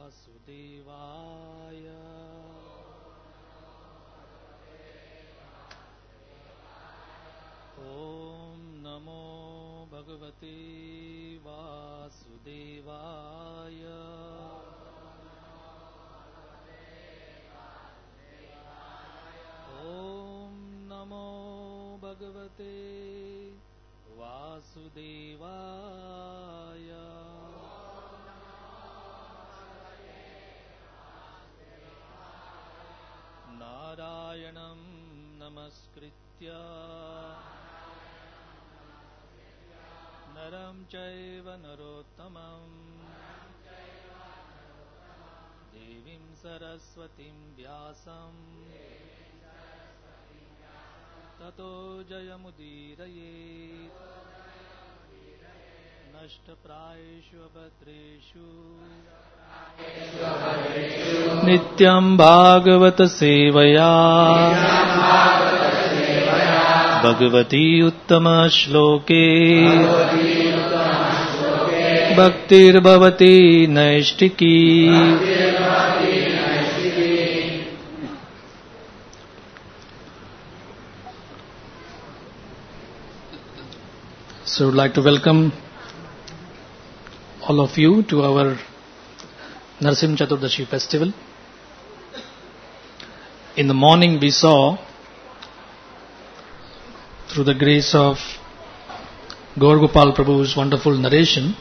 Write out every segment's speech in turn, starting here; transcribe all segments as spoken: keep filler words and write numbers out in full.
Vasudevaya. Om Namo Bhagavate Vasudevaya. Om Namo Bhagavate Vasudevaya. Narayanam Namaskritya Naram Chaiva Narottamam Devim Saraswatim Vyasam Tato Jayamudirayet Nashtaprayeshu Abhadreshu Nityam Bhagavata Sevaya Bhagavati Uttama Shloke Bhaktir Bhavati Naishtiki. So I would like to welcome all of you to our Narasimha Chaturdashi festival. In the morning we saw, through the grace of Gaur Gopal Prabhu's wonderful narration,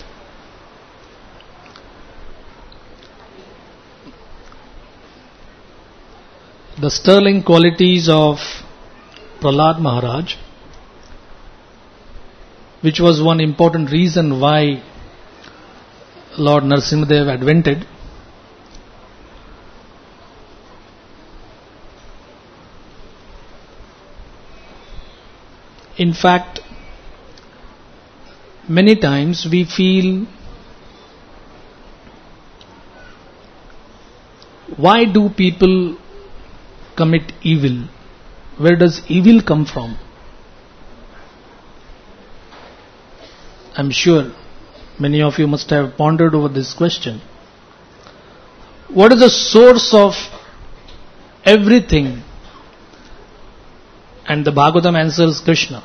the sterling qualities of Prahlad Maharaj, which was one important reason why Lord Narasimhadev advented. In fact, many times we feel, why do people commit evil? Where does evil come from? I'm sure many of you must have pondered over this question. What is the source of everything? And the Bhagavatam answers Krishna.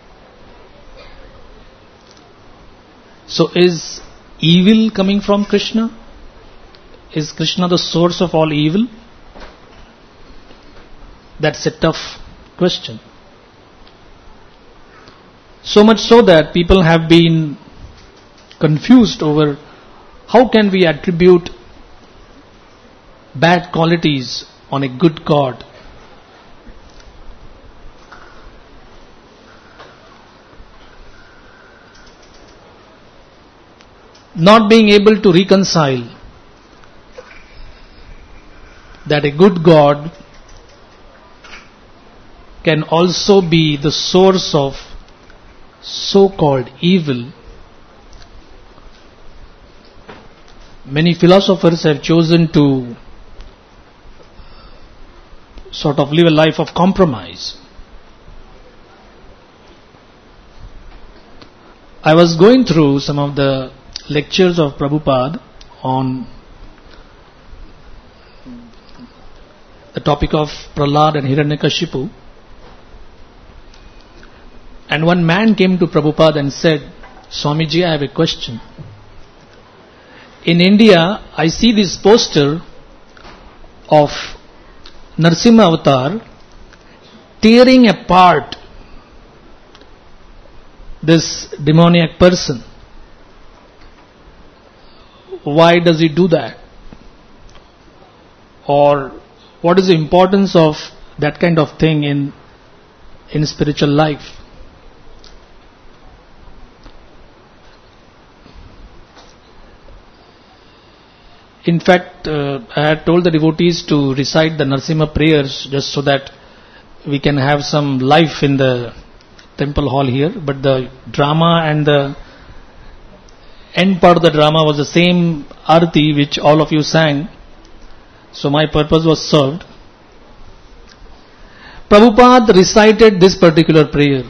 So is evil coming from Krishna? Is Krishna the source of all evil? That's a tough question. So much so that people have been confused over how can we attribute bad qualities on a good God. Not being able to reconcile that a good God can also be the source of so-called evil. Many philosophers have chosen to sort of live a life of compromise. I was going through some of the lectures of Prabhupada on the topic of Prahlad and Hiranyakashipu. And one man came to Prabhupada and said, Swamiji, I have a question. In India, I see this poster of Narasimha Avatar tearing apart this demoniac person. Why does he do that? Or what is the importance of that kind of thing in, in spiritual life? In fact, uh, I had told the devotees to recite the Narasimha prayers just so that we can have some life in the temple hall here. But the drama and the end part of the drama was the same arati which all of you sang. So my purpose was served. Prabhupada recited this particular prayer.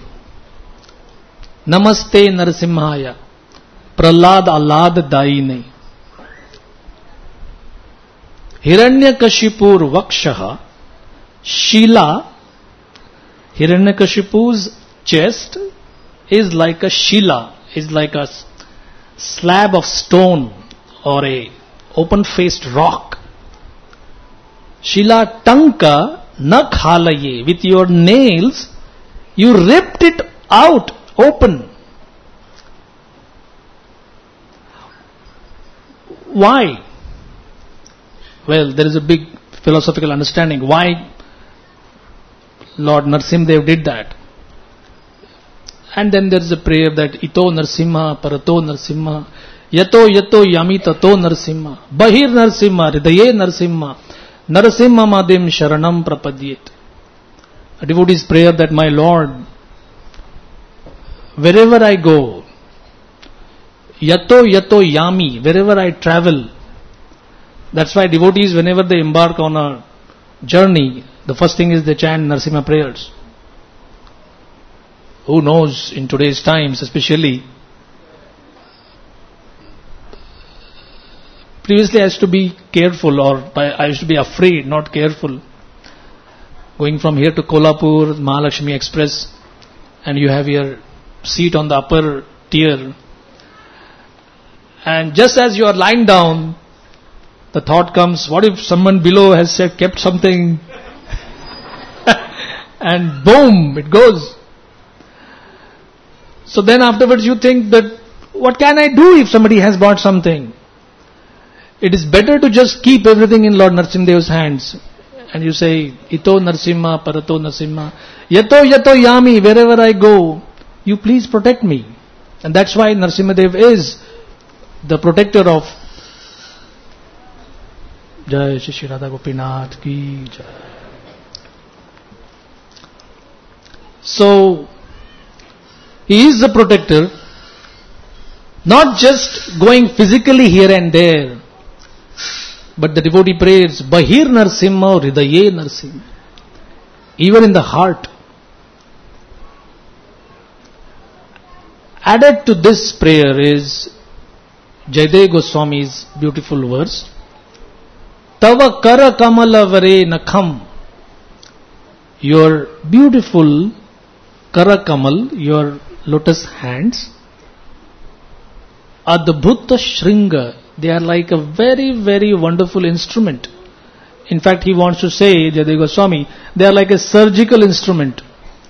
Namaste Narasimhaya Prahlad Alad Daine. Hiranyakashipur Vakshaha, Shila, Hiranyakashipu's chest is like a Shila, is like a slab of stone or a open-faced rock. Shila Tanka Nakhalaye, with your nails, you ripped it out, open. Why? Well, there is a big philosophical understanding why Lord Narsimhadev did that. And then there is a prayer that Ito Narsimha, Parato Narsimha, Yato Yato Yami Tato Narsimha, Bahir Narsimha, Hridaye Narsimha, Narasimha Madim Sharanam Prapadyet. A devotee's prayer that my Lord, wherever I go, Yato Yato Yami, wherever I travel. That's why devotees, whenever they embark on a journey, the first thing is they chant Narasimha prayers. Who knows, in today's times especially, previously I used to be careful, or I used to be afraid, not careful. Going from here to Kolhapur, Mahalakshmi Express, and you have your seat on the upper tier. And just as you are lying down, the thought comes, what if someone below has said, kept something, and boom, it goes. So then afterwards you think that, what can I do if somebody has bought something? It is better to just keep everything in Lord Narsimhadev's hands. And you say, Ito Narsimha, Parato Narsimha, Yato Yato Yami, wherever I go, you please protect me. And that's why Narsimhadev is the protector of Jai Shri Radha Gopinath Ki Jai. So, he is the protector, not just going physically here and there, but the devotee prays, Bahir Narsimha, Hridaye Narsimha, even in the heart. Added to this prayer is Jayadeva Goswami's beautiful verse, Tava Kara Kamala Vare Nakham, your beautiful Kara Kamal, your lotus hands, Adbhuta Shringa, they are like a very, very wonderful instrument. In fact, he wants to say, Jayadeva Goswami, they are like a surgical instrument.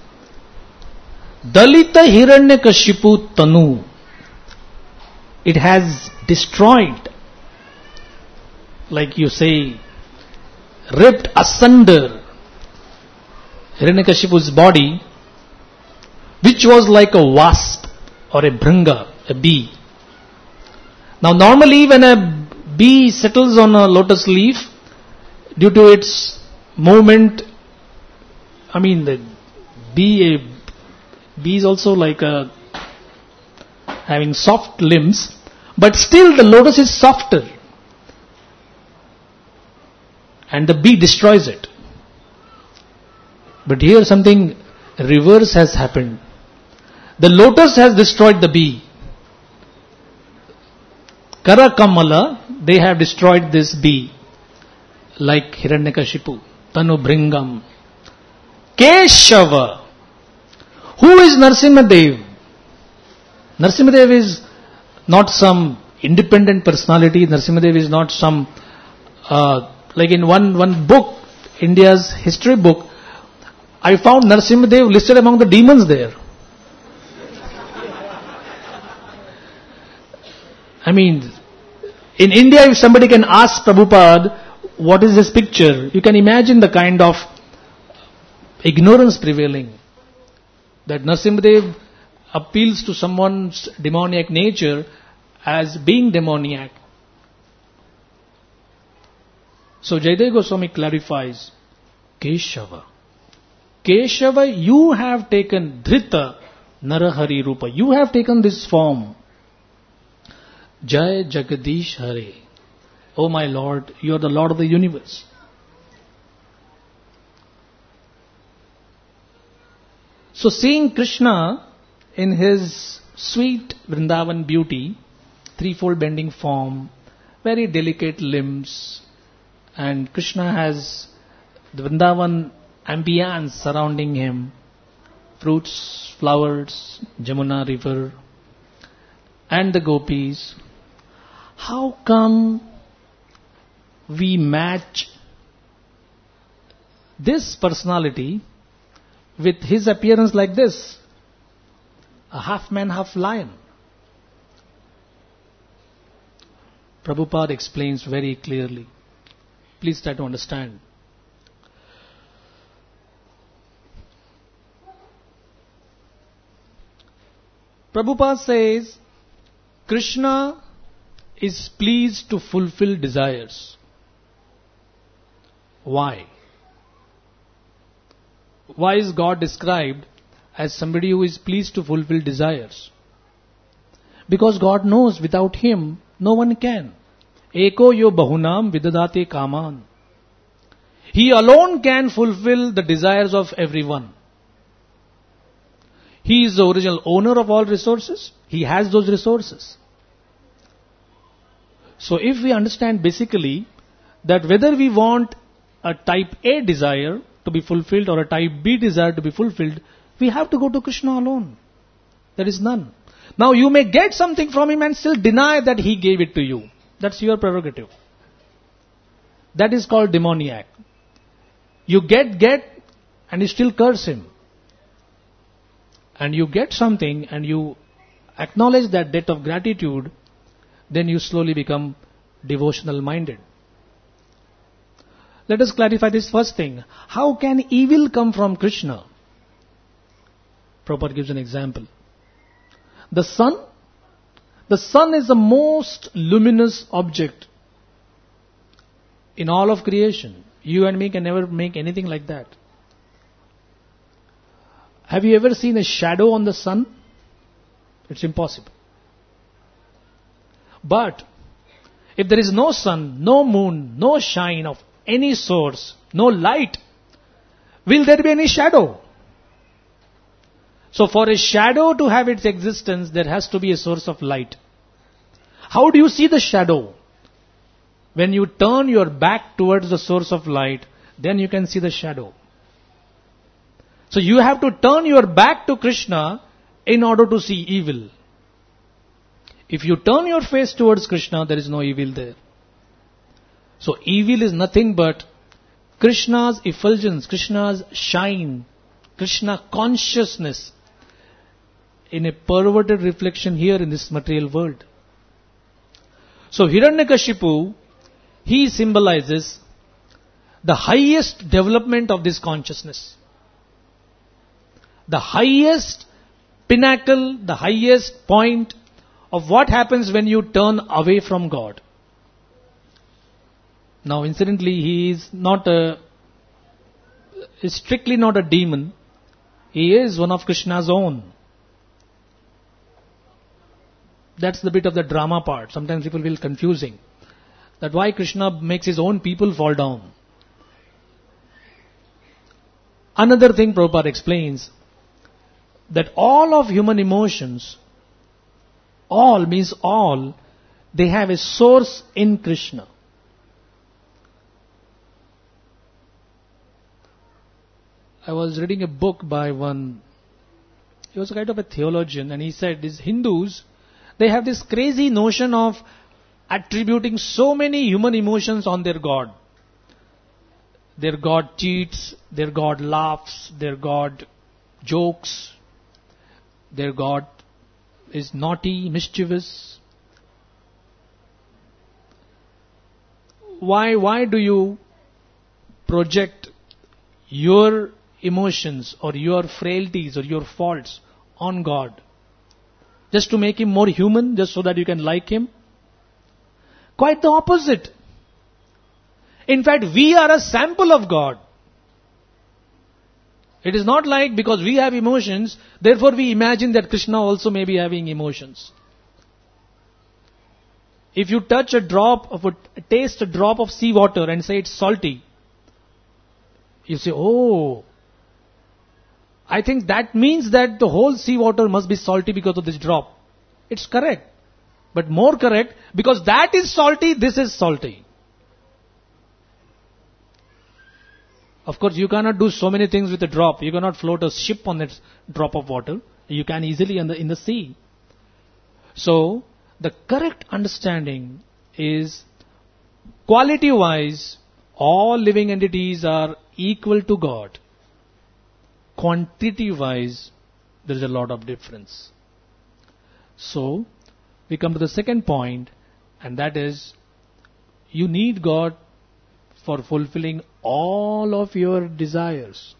Dalita Hiranyakashipu Tanu, it has destroyed, like you say, ripped asunder Hiranyakashipu's body, which was like a wasp or a bhringa, a bee. Now normally when a bee settles on a lotus leaf, due to its movement, I mean the bee, a bee is also like a having soft limbs, but still the lotus is softer. And the bee destroys it. But here something reverse has happened. The lotus has destroyed the bee. Kara Kamala, they have destroyed this bee. Like Hiranyakashipu, Tanu Bhringam. Keshava. Who is Narsimhadev? Narsimhadev is not some independent personality. Narsimhadev is not some, uh, like in one, one book, India's history book, I found Narsimhadev listed among the demons there. I mean, in India, if somebody can ask Prabhupada, what is this picture? You can imagine the kind of ignorance prevailing. That Narsimhadev appeals to someone's demoniac nature as being demoniac. So Jayadeva Goswami clarifies, Keshava. Keshava, you have taken Dhrita Narahari Rupa. You have taken this form. Jai Jagadish Hare. Oh my Lord, you are the Lord of the universe. So seeing Krishna in his sweet Vrindavan beauty, threefold bending form, very delicate limbs, And Krishna has the Vrindavan ambience surrounding him. Fruits, flowers, Jamuna river, and the gopis. How come we match this personality with his appearance like this? A half man, half lion. Prabhupada explains very clearly. Please try to understand. Prabhupada says, Krishna is pleased to fulfill desires. Why? Why is God described as somebody who is pleased to fulfill desires? Because God knows without Him, no one can. Eko yo bahunam vidadate kaman. He alone can fulfill the desires of everyone. He is the original owner of all resources. He has those resources. So if we understand basically that whether we want a type A desire to be fulfilled or a type B desire to be fulfilled, we have to go to Krishna alone. There is none. Now you may get something from him and still deny that he gave it to you. That's your prerogative. That is called demoniac. You get, get, and you still curse him. And you get something and you acknowledge that debt of gratitude, then you slowly become devotional minded. Let us clarify this first thing. How can evil come from Krishna? Prabhupada gives an example. The sun, the sun is the most luminous object in all of creation. You and me can never make anything like that. Have you ever seen a shadow on the sun? It's impossible. But if there is no sun, no moon, no shine of any source, no light, will there be any shadow? So for a shadow to have its existence, there has to be a source of light. How do you see the shadow? When you turn your back towards the source of light, then you can see the shadow. So you have to turn your back to Krishna in order to see evil. If you turn your face towards Krishna, there is no evil there. So evil is nothing but Krishna's effulgence, Krishna's shine, Krishna consciousness in a perverted reflection here in this material world. So Hiranyakashipu, he symbolizes the highest development of this consciousness. The highest pinnacle, the highest point of what happens when you turn away from God. Now, incidentally, he is not a, is strictly not a demon. He is one of Krishna's own. That's the bit of the drama part. Sometimes people feel confusing. That why Krishna makes his own people fall down. Another thing Prabhupada explains, that all of human emotions, all means all, they have a source in Krishna. I was reading a book by one, he was a kind of a theologian, and he said these Hindus, they have this crazy notion of attributing so many human emotions on their God. Their God cheats, their God laughs, their God jokes, their God is naughty, mischievous. Why, why do you project your emotions or your frailties or your faults on God? Just to make him more human, just so that you can like him? Quite the opposite. In fact, we are a sample of God. It is not like because we have emotions, therefore we imagine that Krishna also may be having emotions. If you touch a drop of a, taste a drop of sea water and say it's salty, you say, oh, I think that means that the whole sea water must be salty because of this drop. It's correct. But more correct, because that is salty, this is salty. Of course, you cannot do so many things with a drop. You cannot float a ship on that drop of water. You can easily in the, in the sea. So, the correct understanding is, quality-wise, all living entities are equal to God. Quantity-wise, there is a lot of difference. So, we come to the second point, and that is, you need God for fulfilling all of your desires.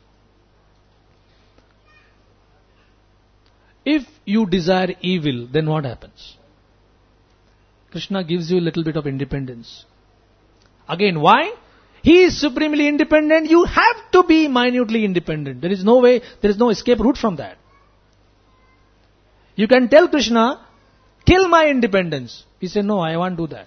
If you desire evil, then what happens? Krishna gives you a little bit of independence. Again, why? He is supremely independent. You have to be minutely independent. There is no way, there is no escape route from that. You can tell Krishna, kill my independence. He said, no, I won't do that.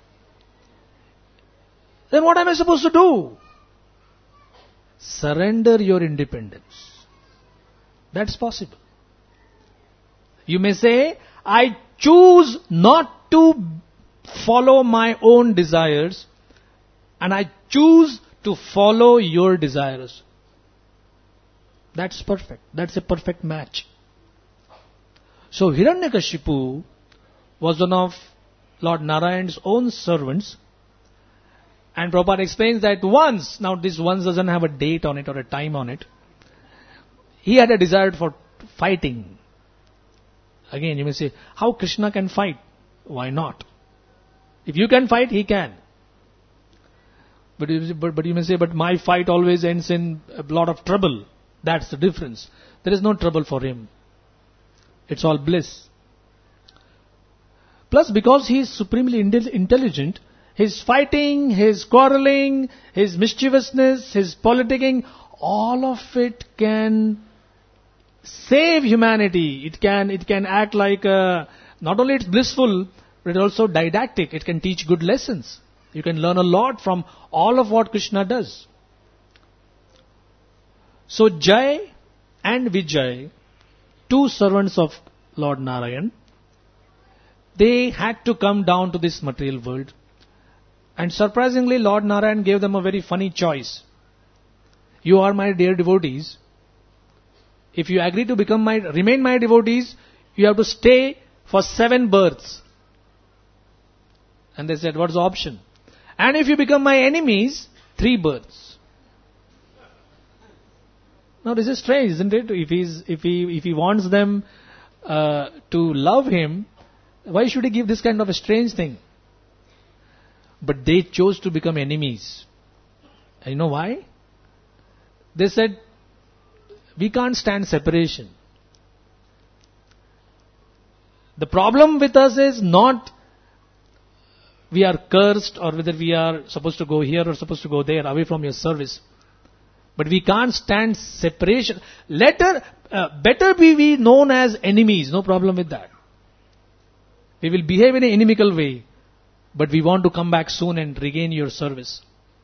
Then what am I supposed to do? Surrender your independence. That's possible. You may say, I choose not to follow my own desires, and I choose to follow your desires. That's perfect. That's a perfect match. So Hiranyakashipu was one of Lord Narayan's own servants. And Prabhupada explains that once, now this once doesn't have a date on it or a time on it, he had a desire for fighting. Again, you may say, how Krishna can fight? Why not? If you can fight, he can. But you, but, but you may say, but my fight always ends in a lot of trouble. That's the difference. There is no trouble for him. It's all bliss. Plus, because he is supremely intelligent, his fighting, his quarreling, his mischievousness, his politicking, all of it can save humanity. It can, it can act like a, not only it's blissful, but it's also didactic. It can teach good lessons. You can learn a lot from all of what Krishna does. So Jai and Vijay, two servants of Lord Narayan, they had to come down to this material world. And surprisingly, Lord Narayan gave them a very funny choice. You are my dear devotees. If you agree to become my, remain my devotees, you have to stay for seven births. And they said, what's the option? And if you become my enemies, three births. Now this is strange, isn't it? If he's, if he, if he wants them uh, to love him, why should he give this kind of a strange thing? But they chose to become enemies. And you know why? They said, we can't stand separation. The problem with us is not we are cursed or whether we are supposed to go here or supposed to go there away from your service. But we can't stand separation. Later, uh, better be we known as enemies. No problem with that. We will behave in an inimical way. But we want to come back soon and regain your service.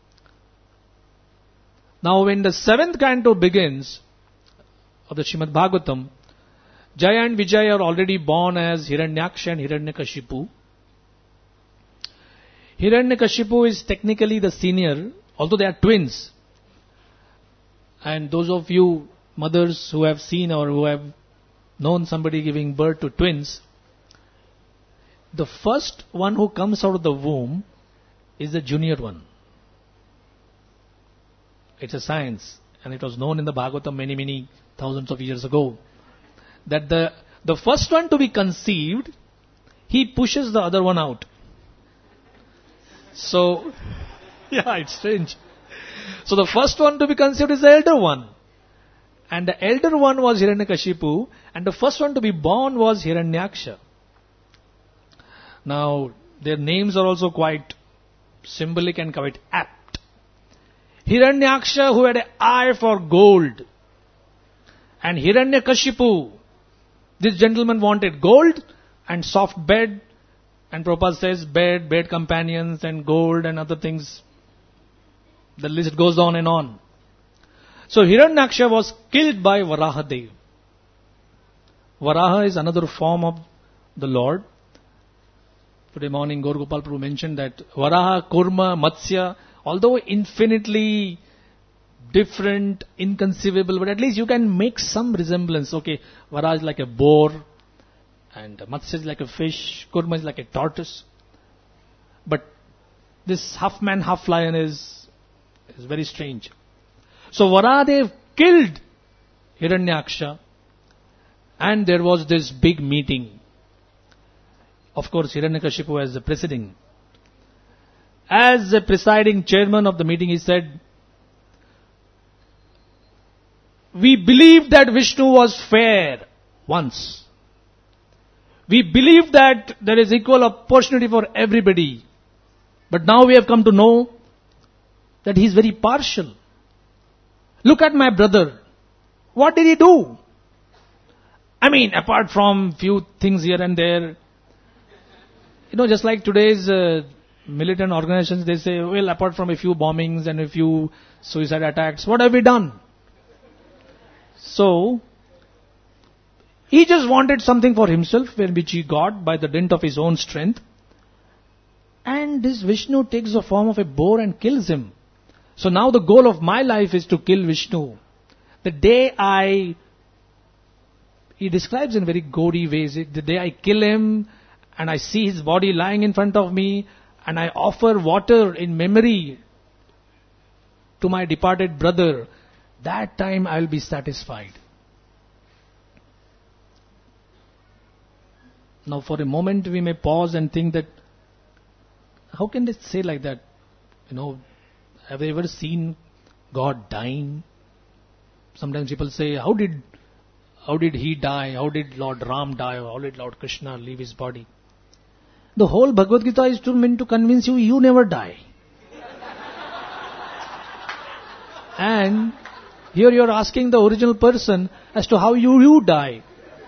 Now when the seventh canto begins of the Srimad Bhagavatam, Jaya and Vijay are already born as Hiranyaksha and Hiranyakashipu. Hiranyakashipu is technically the senior, although they are twins. And those of you mothers who have seen or who have known somebody giving birth to twins, the first one who comes out of the womb is the junior one. It's a science, and it was known in the Bhagavatam many, many thousands of years ago, that the, the first one to be conceived, he pushes the other one out. So, yeah, it's strange. So the first one to be conceived is the elder one. And the elder one was Hiranyakashipu, and the first one to be born was Hiranyaksha. Now, their names are also quite symbolic and quite apt. Hiranyaksha, who had an eye for gold. And Hiranyakashipu, this gentleman wanted gold and soft bed. And Prabhupada says bed, bed companions and gold and other things. The list goes on and on. So Hiranyaksha was killed by Varahadev. Varaha is another form of the Lord. Today morning Gaur Gopal Prabhu mentioned that Varaha, Kurma, Matsya, although infinitely different, inconceivable, but at least you can make some resemblance. Okay, Vara is like a boar, and Matsya is like a fish, Kurma is like a tortoise. But this half man, half lion is, is very strange. So Varadev killed Hiranyaksha, and there was this big meeting. Of course, Hiranyakashipu as the president. As the presiding chairman of the meeting, he said, we believed that Vishnu was fair once. We believed that there is equal opportunity for everybody. But now we have come to know that he is very partial. Look at my brother. What did he do? I mean, apart from few things here and there, you know, just like today's uh, militant organizations, they say, well, apart from a few bombings and a few suicide attacks, what have we done? So, he just wanted something for himself, which he got by the dint of his own strength. And this Vishnu takes the form of a boar and kills him. So now the goal of my life is to kill Vishnu. The day I, he describes in very gory ways, the day I kill him and I see his body lying in front of me and I offer water in memory to my departed brother, that time I will be satisfied. Now for a moment we may pause and think that, how can they say like that? You know, have they ever seen God dying? Sometimes people say, how did, how did he die? How did Lord Ram die? Or how did Lord Krishna leave his body? The whole Bhagavad Gita is to meant to convince you, you never die. And here you are asking the original person as to how you, you die.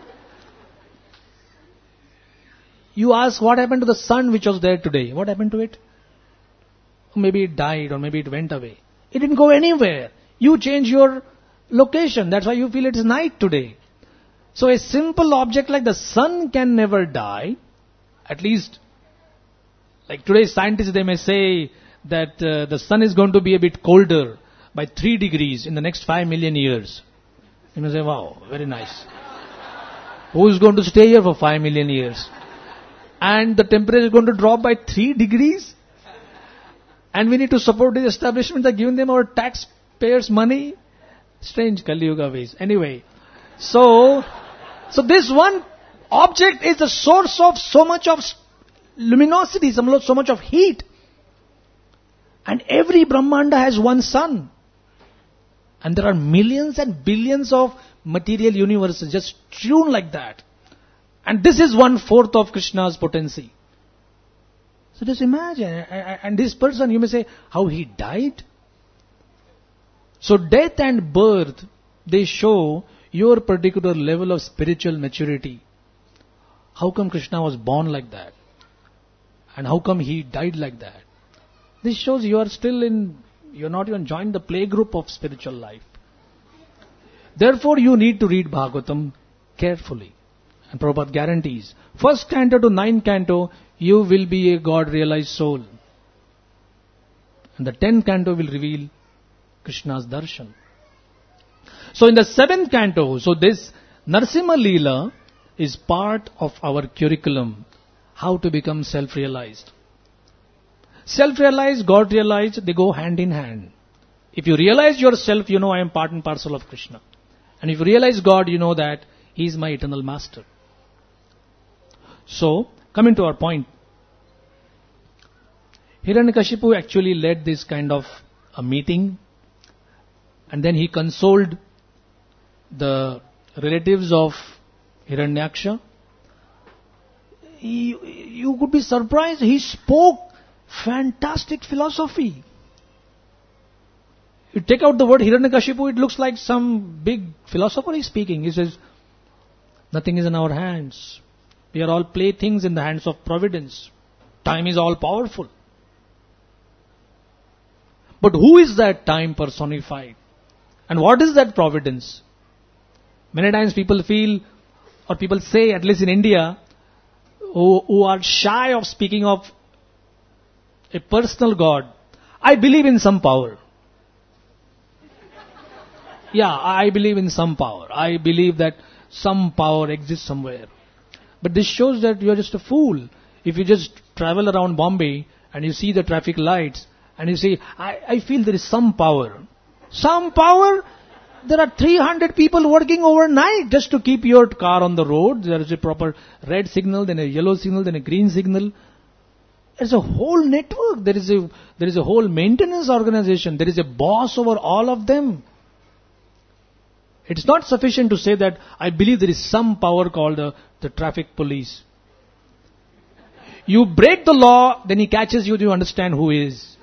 You ask what happened to the sun which was there today. What happened to it? Maybe it died or maybe it went away. It didn't go anywhere. You change your location. That's why you feel it's night today. So a simple object like the sun can never die. At least, like today's scientists, they may say that uh, the sun is going to be a bit colder by three degrees in the next five million years. You may say, wow, very nice. Who is going to stay here for five million years? And the temperature is going to drop by three degrees? And we need to support the establishment by giving them our taxpayers' money? Strange Kali Yuga ways. Anyway, so, so this one object is the source of so much of luminosity, so much of heat. And every Brahmanda has one sun. And there are millions and billions of material universes just strewn like that. And this is one fourth of Krishna's potency. So just imagine, and this person, you may say, how he died? So death and birth, they show your particular level of spiritual maturity. How come Krishna was born like that? And how come he died like that? This shows you are still in, you are not even joined the playgroup of spiritual life. Therefore you need to read Bhagavatam carefully. And Prabhupada guarantees, first canto to ninth canto, you will be a God-realized soul. And the tenth canto will reveal Krishna's darshan. So in the seventh canto, so this Narsimha Leela is part of our curriculum, how to become self-realized. Self-realized, God-realized, they go hand in hand. If you realize yourself, you know I am part and parcel of Krishna. And if you realize God, you know that He is my eternal master. So, coming to our point, Hiranyakashipu actually led this kind of a meeting, and then he consoled the relatives of Hiranyaksha. He, you could be surprised, he spoke fantastic philosophy. You take out the word Hiranyakashipu, it looks like some big philosopher is speaking. He says, nothing is in our hands. We are all playthings in the hands of providence. Time is all powerful. But who is that time personified? And what is that providence? Many times people feel, or people say, at least in India, who, who are shy of speaking of a personal God, I believe in some power. Yeah, I believe in some power. I believe that some power exists somewhere. But this shows that you are just a fool. If you just travel around Bombay and you see the traffic lights and you say, I, I feel there is some power. Some power? There are three hundred people working overnight just to keep your car on the road. There is a proper red signal, then a yellow signal, then a green signal. There's a whole network. There is a, there is a whole maintenance organization. There is a boss over all of them. It's not sufficient to say that I believe there is some power called the, the traffic police. You break the law, then he catches you, you understand who is.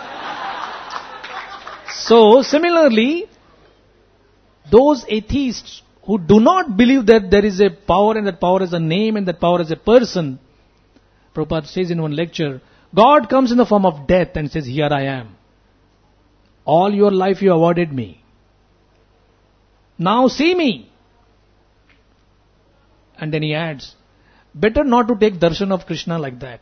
So, similarly, those atheists who do not believe that there is a power and that power is a name and that power is a person, Prabhupada says in one lecture, God comes in the form of death and says, here I am. All your life you avoided me. Now see me. And then he adds, better not to take darshan of Krishna like that.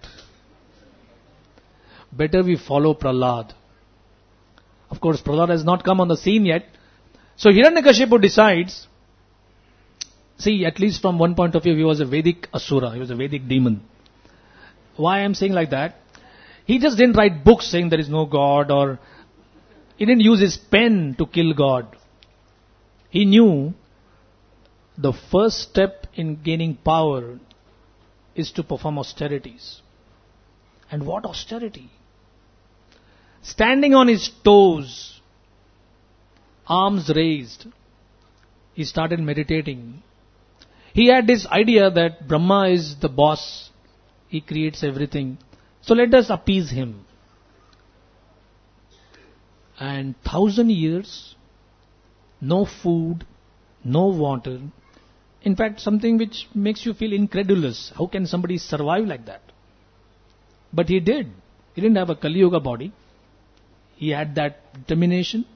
Better we follow Prahlad. Of course, Prahlad has not come on the scene yet. So Hiranyakashipu decides, see, at least from one point of view, he was a Vedic asura, he was a Vedic demon. Why I am saying like that? He just didn't write books saying there is no God, or he didn't use his pen to kill God. He knew the first step in gaining power is to perform austerities. And what austerity? Standing on his toes, arms raised, he started meditating. He had this idea that Brahma is the boss. He creates everything. So let us appease him. And thousand years, no food, no water. In fact, something which makes you feel incredulous. How can somebody survive like that? But he did. He didn't have a Kali Yuga body. He had that determination.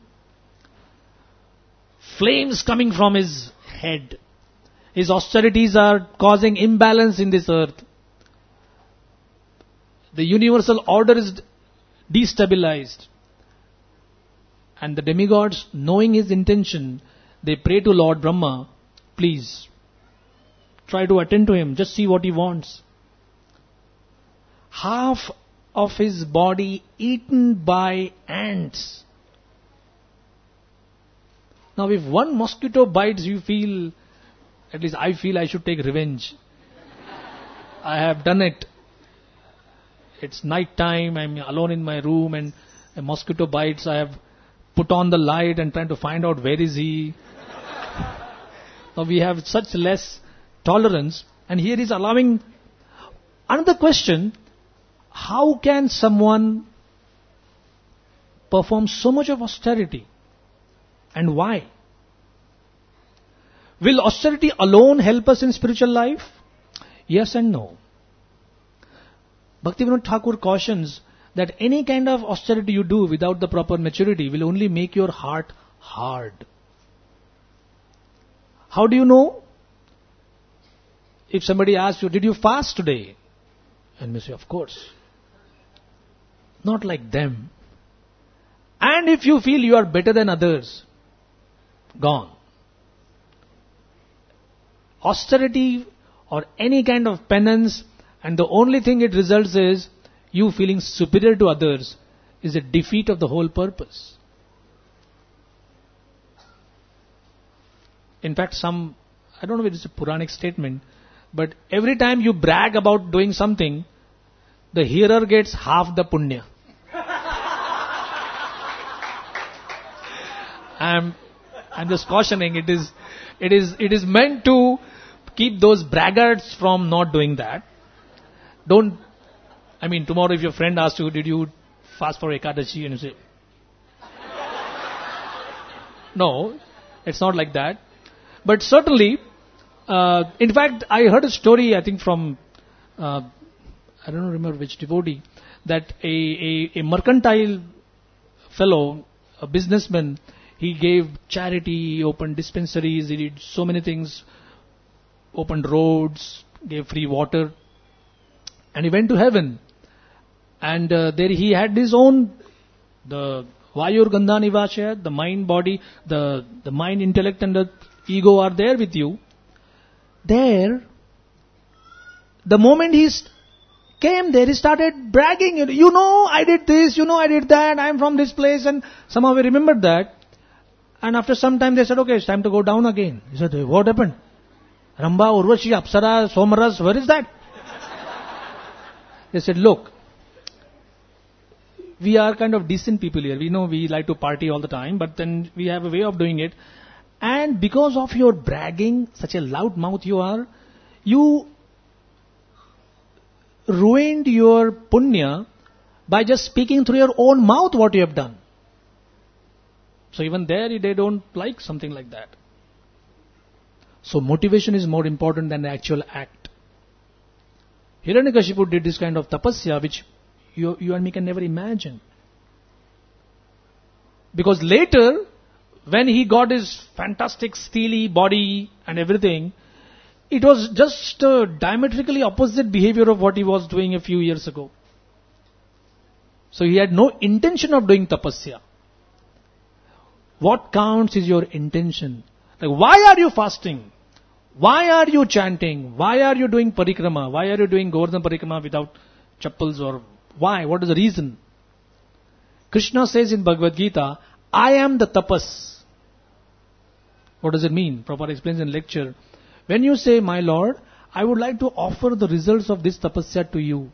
Flames coming from his head. His austerities are causing imbalance in this earth. The universal order is destabilized. And the demigods, knowing his intention, they pray to Lord Brahma, please, try to attend to him, just see what he wants. Half of his body eaten by ants. Now if one mosquito bites, you feel, at least I feel I should take revenge. I have done it. It's night time, I'm alone in my room and a mosquito bites, I have put on the light and trying to find out where is he. Now we have such less tolerance, and here is allowing another question. How can someone perform so much of austerity? And why? Will austerity alone help us in spiritual life? Yes and no. Bhaktivinoda Thakur cautions that any kind of austerity you do without the proper maturity will only make your heart hard. How do you know? If somebody asks you, did you fast today? And you say, of course. Not like them. And if you feel you are better than others, gone. Austerity or any kind of penance, and the only thing it results is you feeling superior to others, is a defeat of the whole purpose. In fact, some, I don't know if it's a Puranic statement, but every time you brag about doing something, the hearer gets half the punya. I'm, I'm just cautioning, it is, it is, it is meant to keep those braggarts from not doing that. Don't, I mean, tomorrow if your friend asks you, did you fast for Ekadashi? And you say, no, it's not like that. But certainly, uh, in fact, I heard a story, I think from, uh, I don't remember which devotee, that a, a, a mercantile fellow, a businessman, he gave charity, he opened dispensaries, he did so many things, opened roads, gave free water. And he went to heaven. And uh, there he had his own, the Vayur Gandha Nivashayat, the mind, body, the, the mind, intellect and the ego are there with you. There, the moment he came there, he started bragging. You know, I did this, you know, I did that, I am from this place, and somehow we remembered that. And after some time they said, okay, it's time to go down again. He said, what happened? Ramba, Urvashi, Apsara, Somaras, where is that? They said, look, we are kind of decent people here. We know we like to party all the time, but then we have a way of doing it. And because of your bragging, such a loud mouth you are, you ruined your punya by just speaking through your own mouth what you have done. So even there they don't like something like that. So motivation is more important than the actual act. Hiranyakashipu did this kind of tapasya which you, you and me can never imagine. Because later, when he got his fantastic steely body and everything, it was just a diametrically opposite behavior of what he was doing a few years ago. So he had no intention of doing tapasya. What counts is your intention. Like, why are you fasting? Why are you chanting? Why are you doing parikrama? Why are you doing Govardhan parikrama without chappals? Or why? What is the reason? Krishna says in Bhagavad Gita, I am the tapas. What does it mean? Prabhupada explains in lecture. When you say, my Lord, I would like to offer the results of this tapasya to you.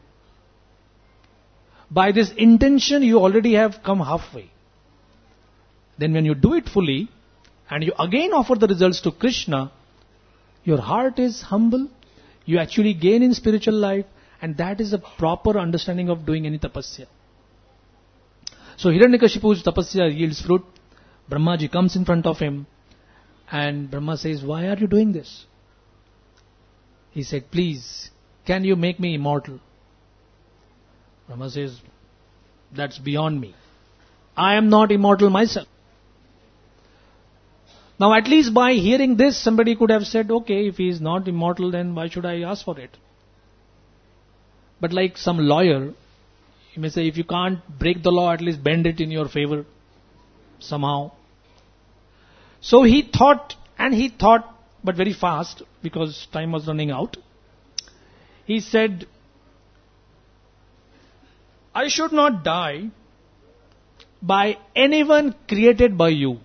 By this intention, you already have come halfway. Then when you do it fully, and you again offer the results to Krishna, your heart is humble, you actually gain in spiritual life, and that is a proper understanding of doing any tapasya. So Hiranyakashipu's tapasya yields fruit. Brahmaji comes in front of him, and Brahma says, why are you doing this? He said, please, can you make me immortal? Brahma says, that's beyond me. I am not immortal myself. Now at least by hearing this, somebody could have said, okay, if he is not immortal, then why should I ask for it? But like some lawyer, he may say, if you can't break the law, at least bend it in your favor somehow. So he thought, and he thought, but very fast, because time was running out. He said, I should not die by anyone created by you.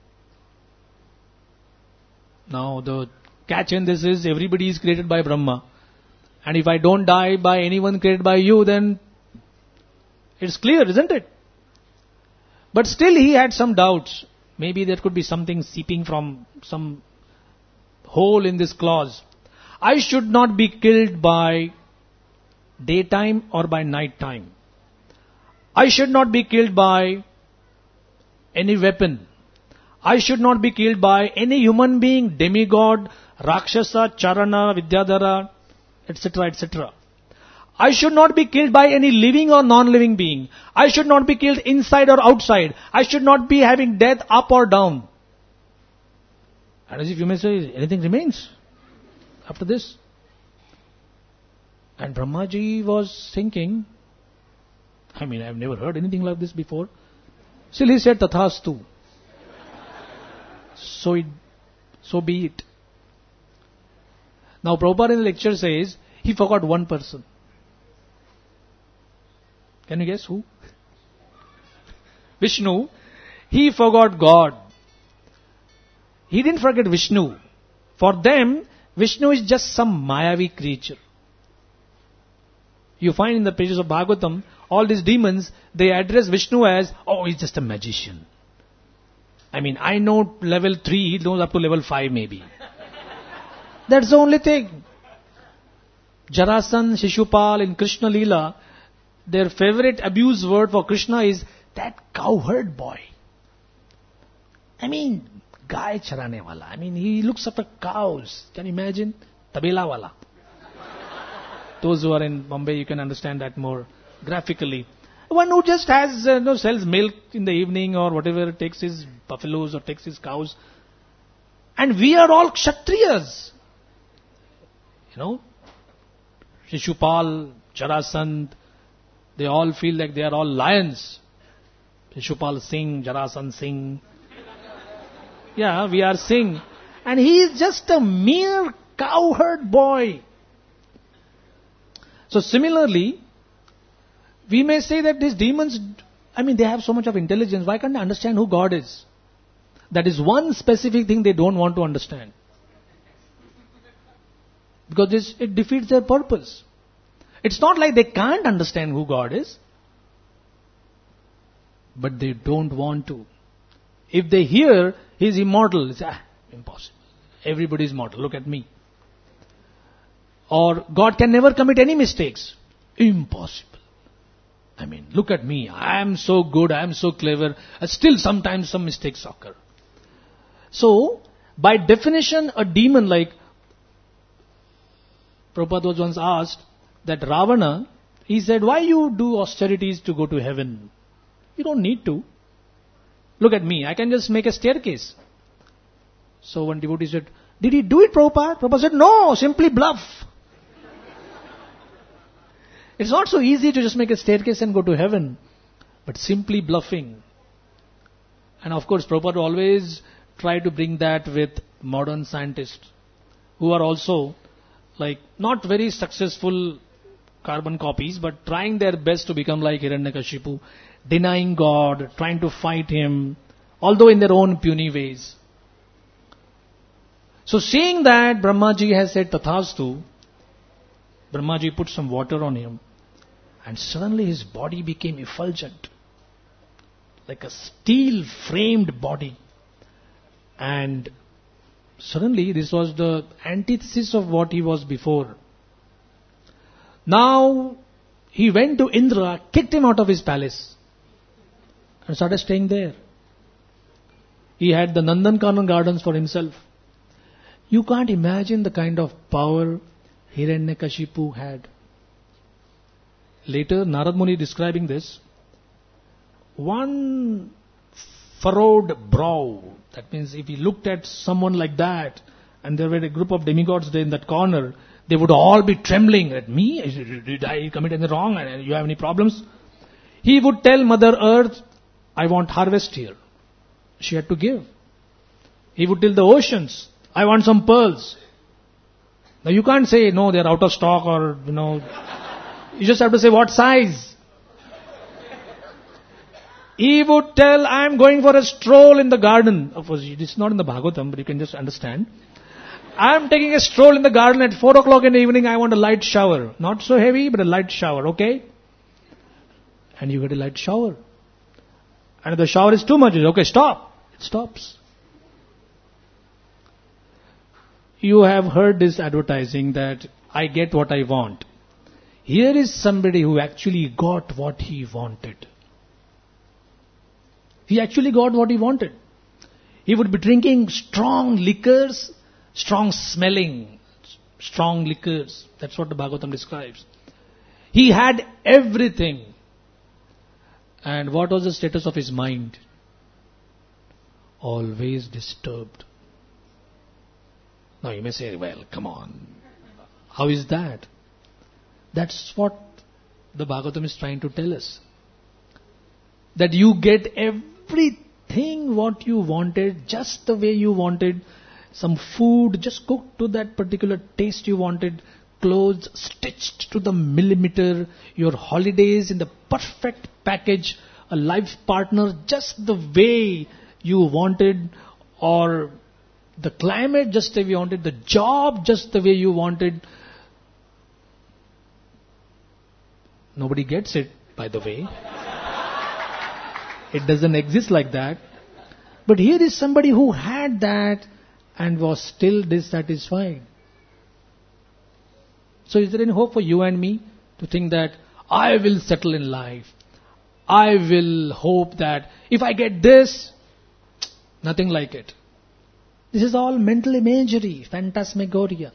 Now the catch in this is, everybody is created by Brahma. And if I don't die by anyone created by you, then it's clear, isn't it? But still he had some doubts. Maybe there could be something seeping from some hole in this clause. I should not be killed by daytime or by night time. I should not be killed by any weapon. I should not be killed by any human being, demigod, Rakshasa, Charana, Vidyadhara, et cetera, et cetera. I should not be killed by any living or non-living being. I should not be killed inside or outside. I should not be having death up or down. And as if you may say, anything remains after this. And Brahmaji was thinking, I mean, I have never heard anything like this before. Still he said, Tathastu. So it, so be it. Now Prabhupada in the lecture says, he forgot one person. Can you guess who? Vishnu. He forgot God. He didn't forget Vishnu. For them, Vishnu is just some Mayavi creature. You find in the pages of Bhagavatam, all these demons, they address Vishnu as, oh, he's just a magician. I mean, I know level three, he knows up to level five maybe. That's the only thing. Jarasan, Shishupal in Krishna Leela, their favorite abuse word for Krishna is that cowherd boy. I mean, guy charane wala. I mean, he looks after cows. Can you imagine? Tabela wala. Those who are in Bombay, you can understand that more graphically. One who just has, uh, you know, sells milk in the evening or whatever, takes his buffaloes or takes his cows. And we are all Kshatriyas. You know, Shishupal, Jarasandh, they all feel like they are all lions. Shupal Singh, Jarasan Singh. Yeah, we are Singh. And he is just a mere cowherd boy. So similarly, we may say that these demons, I mean, they have so much of intelligence. Why can't they understand who God is? That is one specific thing they don't want to understand. Because this, it defeats their purpose. It's not like they can't understand who God is. But they don't want to. If they hear He's immortal, it's ah, impossible. Everybody is mortal. Look at me. Or God can never commit any mistakes. Impossible. I mean, look at me. I am so good. I am so clever. Uh, still sometimes some mistakes occur. So, by definition, a demon like Prabhupada was once asked that Ravana, he said, why you do austerities to go to heaven? You don't need to. Look at me. I can just make a staircase. So one devotee said, did he do it, Prabhupada? Prabhupada said, no, simply bluff. It's not so easy to just make a staircase and go to heaven, but simply bluffing. And of course, Prabhupada always try to bring that with modern scientists who are also like not very successful carbon copies, but trying their best to become like Hiranyakashipu, denying God, trying to fight Him, although in their own puny ways. So seeing that Brahmaji has said Tathastu, Brahmaji put some water on him, and suddenly his body became effulgent, like a steel-framed body. And suddenly this was the antithesis of what he was before. Now he went to Indra, kicked him out of his palace, and started staying there. He had the Nandankanan gardens for himself. You can't imagine the kind of power Hiranyakashipu had. Later, Narad Muni describing this, one furrowed brow, that means if he looked at someone like that, and there were a group of demigods there in that corner, they would all be trembling at me. Did I commit anything wrong? You have any problems? He would tell Mother Earth, I want harvest here. She had to give. He would tell the oceans, I want some pearls. Now you can't say, no, they're out of stock, or, you know, you just have to say what size. He would tell, I'm going for a stroll in the garden. Of course, it's not in the Bhagavatam, but you can just understand. I'm taking a stroll in the garden at four o'clock in the evening, I want a light shower. Not so heavy, but a light shower, okay? And you get a light shower. And if the shower is too much, it's okay, stop. It stops. You have heard this advertising that I get what I want. Here is somebody who actually got what he wanted. He actually got what he wanted. He would be drinking strong liquors, strong smelling, strong liquors. That's what the Bhagavatam describes. He had everything. And what was the status of his mind? Always disturbed. Now you may say, well, come on. How is that? That's what the Bhagavatam is trying to tell us. That you get everything what you wanted, just the way you wanted. Some food just cooked to that particular taste you wanted. Clothes stitched to the millimeter. Your holidays in the perfect package. A life partner just the way you wanted. Or the climate just the way you wanted. The job just the way you wanted. Nobody gets it, by the way. It doesn't exist like that. But here is somebody who had that and was still dissatisfied. So is there any hope for you and me to think that I will settle in life? I will hope that if I get this, nothing like it. This is all mental imagery, phantasmagoria.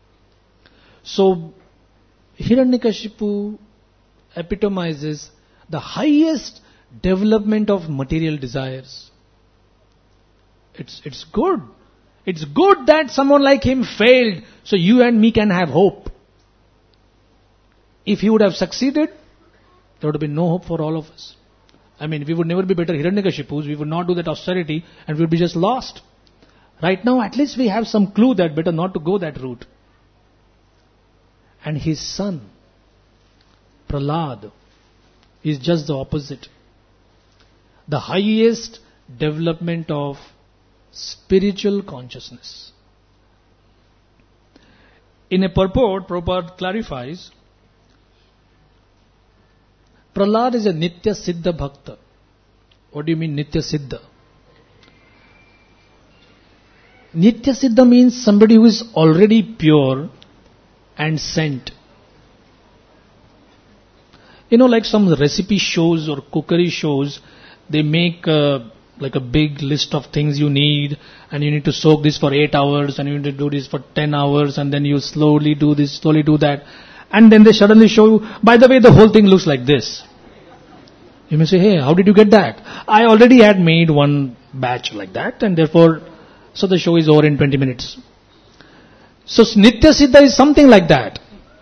So Hiranyakashipu epitomizes the highest development of material desires. It's, it's good. It's good that someone like him failed, so you and me can have hope. If he would have succeeded, there would have been no hope for all of us. I mean, we would never be better Hiranyakashipus, we would not do that austerity, and we would be just lost. Right now, at least we have some clue that better not to go that route. And his son, Prahlad, is just the opposite. The highest development of spiritual consciousness. In a purport, Prabhupada clarifies, Prahlad is a Nitya Siddha Bhakta. What do you mean Nitya Siddha? Nitya Siddha means somebody who is already pure and sent. You know, like some recipe shows or cookery shows, they make uh, like a big list of things you need, and you need to soak this for eight hours, and you need to do this for ten hours, and then you slowly do this, slowly do that. And then they suddenly show you, by the way, the whole thing looks like this. You may say, hey, how did you get that? I already had made one batch like that, and therefore, so the show is over in twenty minutes. So Nitya Siddha is something like that.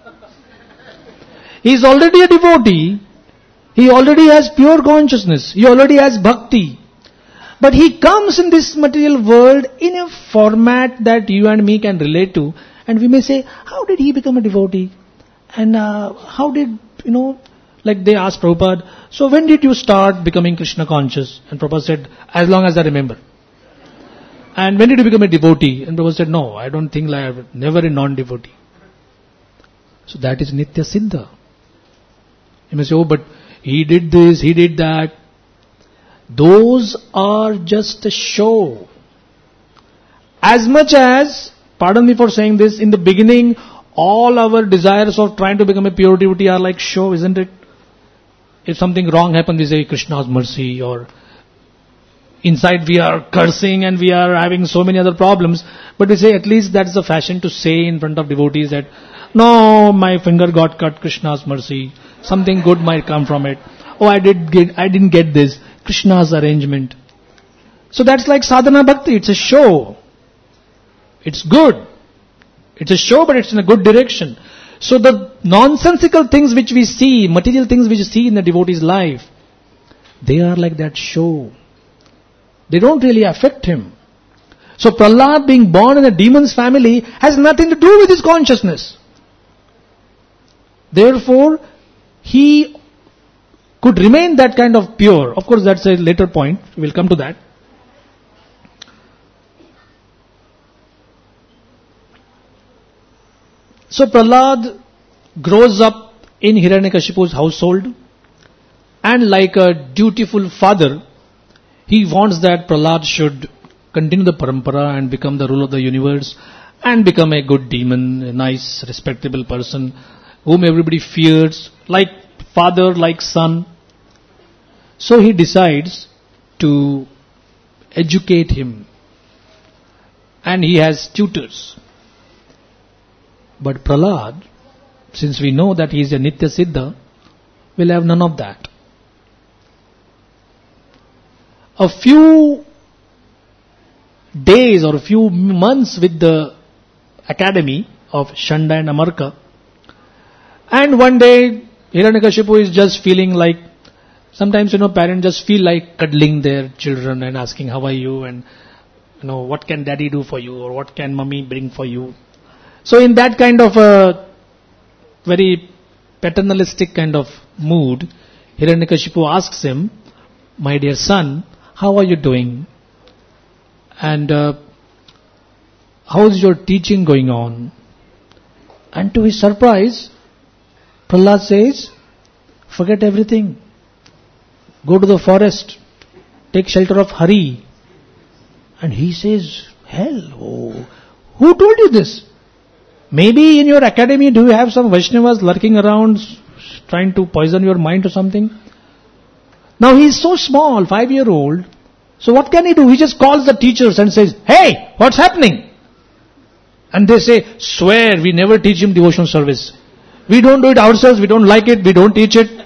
He is already a devotee. He already has pure consciousness. He already has bhakti. But he comes in this material world in a format that you and me can relate to. And we may say, how did he become a devotee? And uh, how did, you know, like they asked Prabhupada, so when did you start becoming Krishna conscious? And Prabhupada said, as long as I remember. And when did you become a devotee? And Prabhupada said, no, I don't think like, never a non-devotee. So that is Nitya Siddha. You may say, oh, but he did this, he did that. Those are just a show. As much as, pardon me for saying this, in the beginning, all our desires of trying to become a pure devotee are like show, isn't it? If something wrong happens, we say Krishna's mercy, or inside we are cursing and we are having so many other problems. But we say at least that's the fashion to say in front of devotees that, no, my finger got cut, Krishna's mercy. Something good might come from it. Oh, I did get, I didn't get this. Krishna's arrangement. So that's like sadhana bhakti. It's a show. It's good. It's a show, but it's in a good direction. So the nonsensical things which we see, material things which we see in the devotee's life, they are like that show. They don't really affect him. So Prahlad being born in a demon's family has nothing to do with his consciousness. Therefore, he could remain that kind of pure. Of course, that's a later point. We'll come to that. So Prahlad grows up in Hiranyakashipu's household, and like a dutiful father, he wants that Prahlad should continue the parampara and become the ruler of the universe and become a good demon, a nice, respectable person whom everybody fears, like father, like son. So he decides to educate him, and he has tutors. But Prahlad, since we know that he is a Nitya Siddha, will have none of that. A few days or a few months with the academy of Shanda and Amarka, and one day Hiranyakashipu is just feeling like, sometimes, you know, parents just feel like cuddling their children and asking, how are you? And, you know, what can daddy do for you? Or what can mommy bring for you? So in that kind of a very paternalistic kind of mood, Hiranyakashipu asks him, my dear son, how are you doing? And uh, how is your teaching going on? And to his surprise, Prahlad says, forget everything. Go to the forest. Take shelter of Hari. And he says, hell, oh, who told you this? Maybe in your academy, do you have some Vaishnavas lurking around trying to poison your mind or something? Now he is so small, five-year-old. So what can he do? He just calls the teachers and says, hey, what's happening? And they say, swear, we never teach him devotional service. We don't do it ourselves, we don't like it, we don't teach it.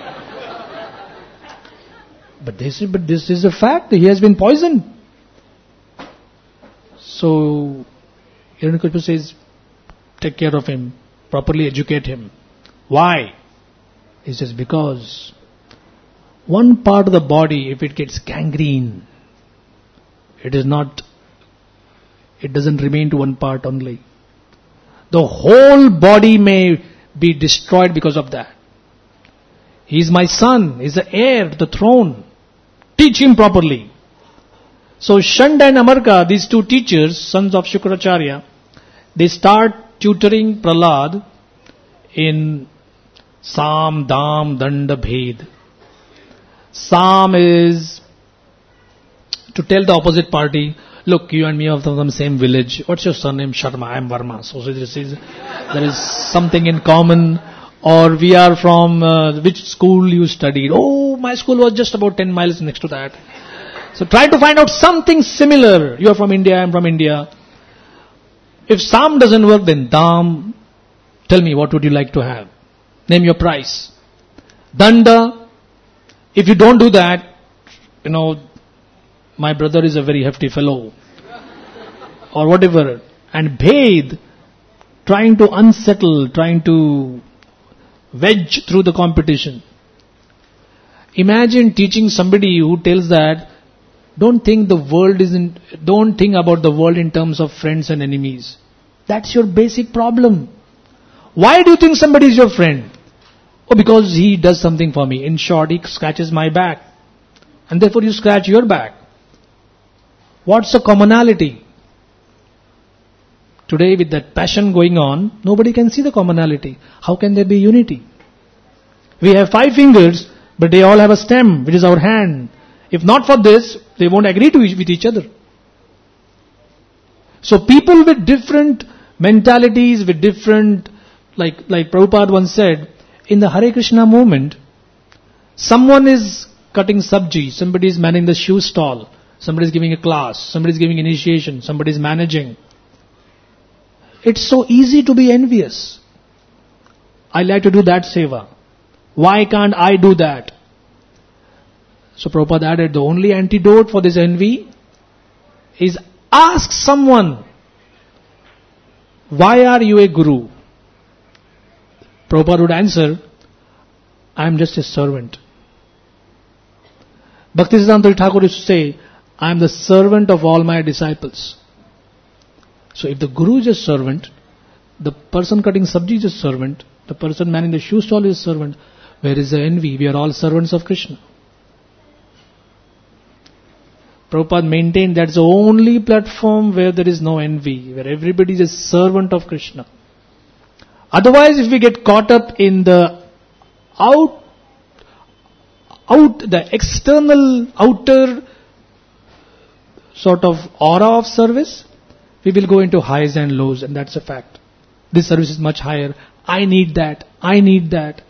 But they say, but this is a fact, he has been poisoned. So Hiranyakashipu says, take care of him, properly educate him. Why? He says, because one part of the body, if it gets gangrene, it is not, it doesn't remain to one part only. The whole body may be destroyed because of that. He is my son, he is the heir to the throne. Teach him properly. So Shanda and Amarka, these two teachers, sons of Shukracharya, they start tutoring Prahlad in Sam, Dam, Danda, Bhed. Sam is to tell the opposite party, look, you and me are from the same village. What's your surname? Sharma. I am Varma. So this is, there is something in common. Or we are from uh, which school you studied. Oh, my school was just about ten miles next to that. So try to find out something similar. You are from India, I am from India. If Sam doesn't work, then Dam. Tell me, what would you like to have? Name your price. Danda. If you don't do that, you know, my brother is a very hefty fellow. Or whatever. And Bhed, trying to unsettle, trying to wedge through the competition. Imagine teaching somebody who tells that, don't think the world isn't, don't think about the world in terms of friends and enemies. That's your basic problem. Why do you think somebody is your friend? Oh, because he does something for me. In short, he scratches my back. And therefore you scratch your back. What's the commonality? Today with that passion going on, nobody can see the commonality. How can there be unity? We have five fingers, but they all have a stem, which is our hand. If not for this, they won't agree to each, with each other. So people with different mentalities, with different, like, like Prabhupada once said, in the Hare Krishna movement, someone is cutting sabji, somebody is manning the shoe stall, somebody is giving a class, somebody is giving initiation, somebody is managing. It's so easy to be envious. I like to do that seva. Why can't I do that? So Prabhupada added, the only antidote for this envy is ask someone, why are you a guru? Prabhupada would answer, I am just a servant. Bhaktisiddhanta Thakur used to say, I am the servant of all my disciples. So if the guru is a servant, the person cutting sabji is a servant, the person manning the shoe stall is a servant, where is the envy? We are all servants of Krishna. Prabhupada maintained that's the only platform where there is no envy, where everybody is a servant of Krishna. Otherwise, if we get caught up in the out, out, the external, outer sort of aura of service, we will go into highs and lows, and that's a fact. This service is much higher. I need that. I need that.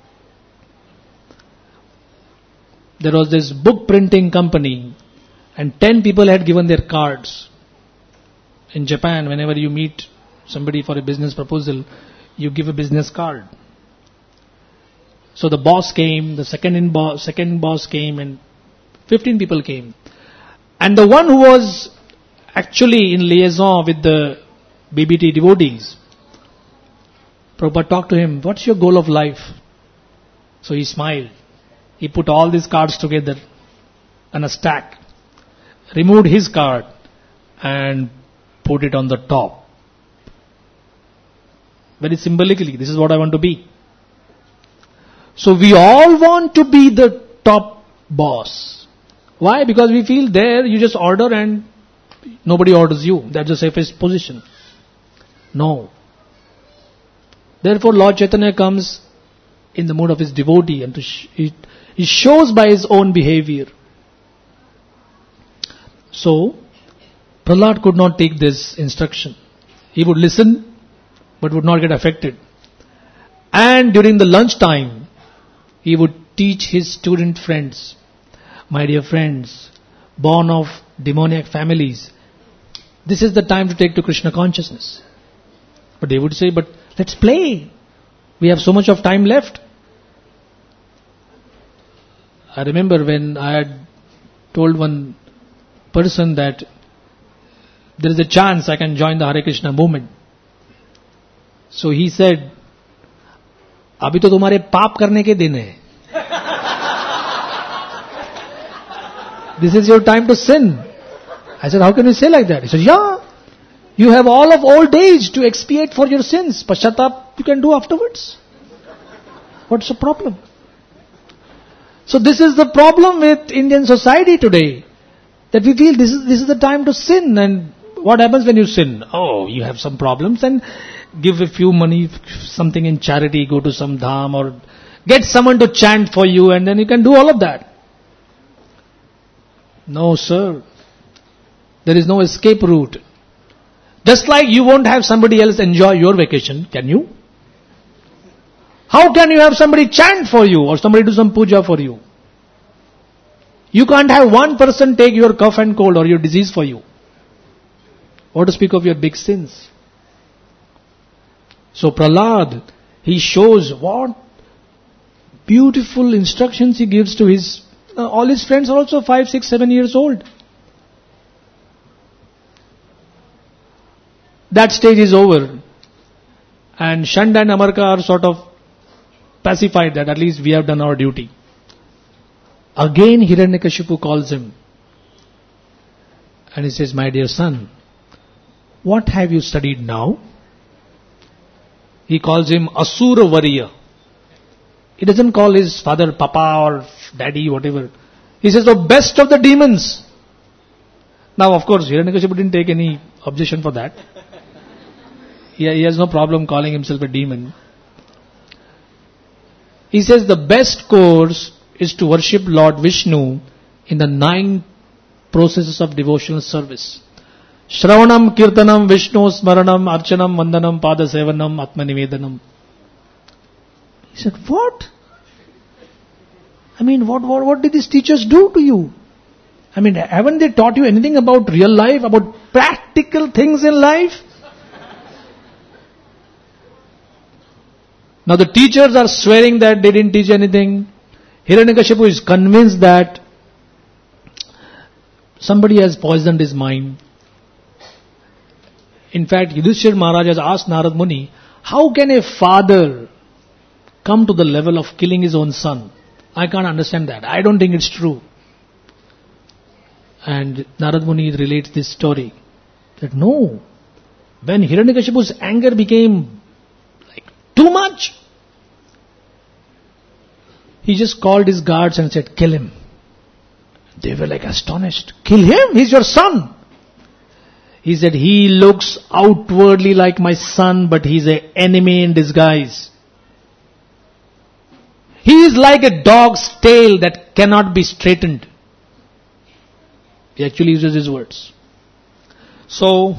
There was this book printing company, and ten people had given their cards. In Japan, whenever you meet somebody for a business proposal, you give a business card. So the boss came, the second in boss, second boss came, and fifteen people came. And the one who was actually in liaison with the B B T devotees, Prabhupada talked to him, what's your goal of life? So he smiled. He put all these cards together on a stack, removed his card and put it on the top. Very symbolically, this is what I want to be. So we all want to be the top boss. Why? Because we feel there you just order and nobody orders you. That's the safest position. No. Therefore Lord Chaitanya comes in the mood of his devotee, and to sh- it, he shows by his own behavior. So Prahlad could not take this instruction. He would listen but would not get affected. And during the lunch time, he would teach his student friends, my dear friends, born of demoniac families, this is the time to take to Krishna consciousness. But they would say, but let's play. We have so much of time left. I remember when I had told one person that there is a chance I can join the Hare Krishna movement. So he said, अभी तो तुम्हारे पाप करने के दिन है. This is your time to sin. I said, how can you say like that? He said, yeah. You have all of old age to expiate for your sins. Pashatap you can do afterwards. What's the problem? So this is the problem with Indian society today. That we feel this is this is the time to sin. And what happens when you sin? Oh, you have some problems, and give a few money, something in charity, go to some dham, or get someone to chant for you, and then you can do all of that. No, sir. There is no escape route. Just like you won't have somebody else enjoy your vacation, can you? How can you have somebody chant for you or somebody do some puja for you? You can't have one person take your cough and cold or your disease for you. What to speak of your big sins? So Prahlad, he shows what beautiful instructions he gives to his, uh, all his friends are also five, six, seven years old. That stage is over. And Shanda and Amarka are sort of pacified that at least we have done our duty. Again Hiranyakashipu calls him. And he says, my dear son, what have you studied now? He calls him Asura Varya. He doesn't call his father Papa or Daddy, whatever. He says, the best of the demons. Now, of course, Hiranyakashipu didn't take any objection for that. He, he has no problem calling himself a demon. He says the best course is to worship Lord Vishnu in the nine processes of devotional service. Shravanam, Kirtanam, Vishnu, Smaranam, Archanam, Vandanam, Pada Sevanam, Atmanivedanam. He said, what? I mean, what, what, what did these teachers do to you? I mean, haven't they taught you anything about real life, about practical things in life? Now the teachers are swearing that they didn't teach anything. Hiranyakashipu is convinced that somebody has poisoned his mind. In fact, Yudhishthira Maharaj has asked Narad Muni, how can a father come to the level of killing his own son? I can't understand that. I don't think it's true. And Narad Muni relates this story. That no, when Hiranyakashipu's anger became like too much, he just called his guards and said, kill him. They were like astonished. Kill him? He's your son. He said, he looks outwardly like my son, but he's an enemy in disguise. He is like a dog's tail that cannot be straightened. He actually uses his words. So,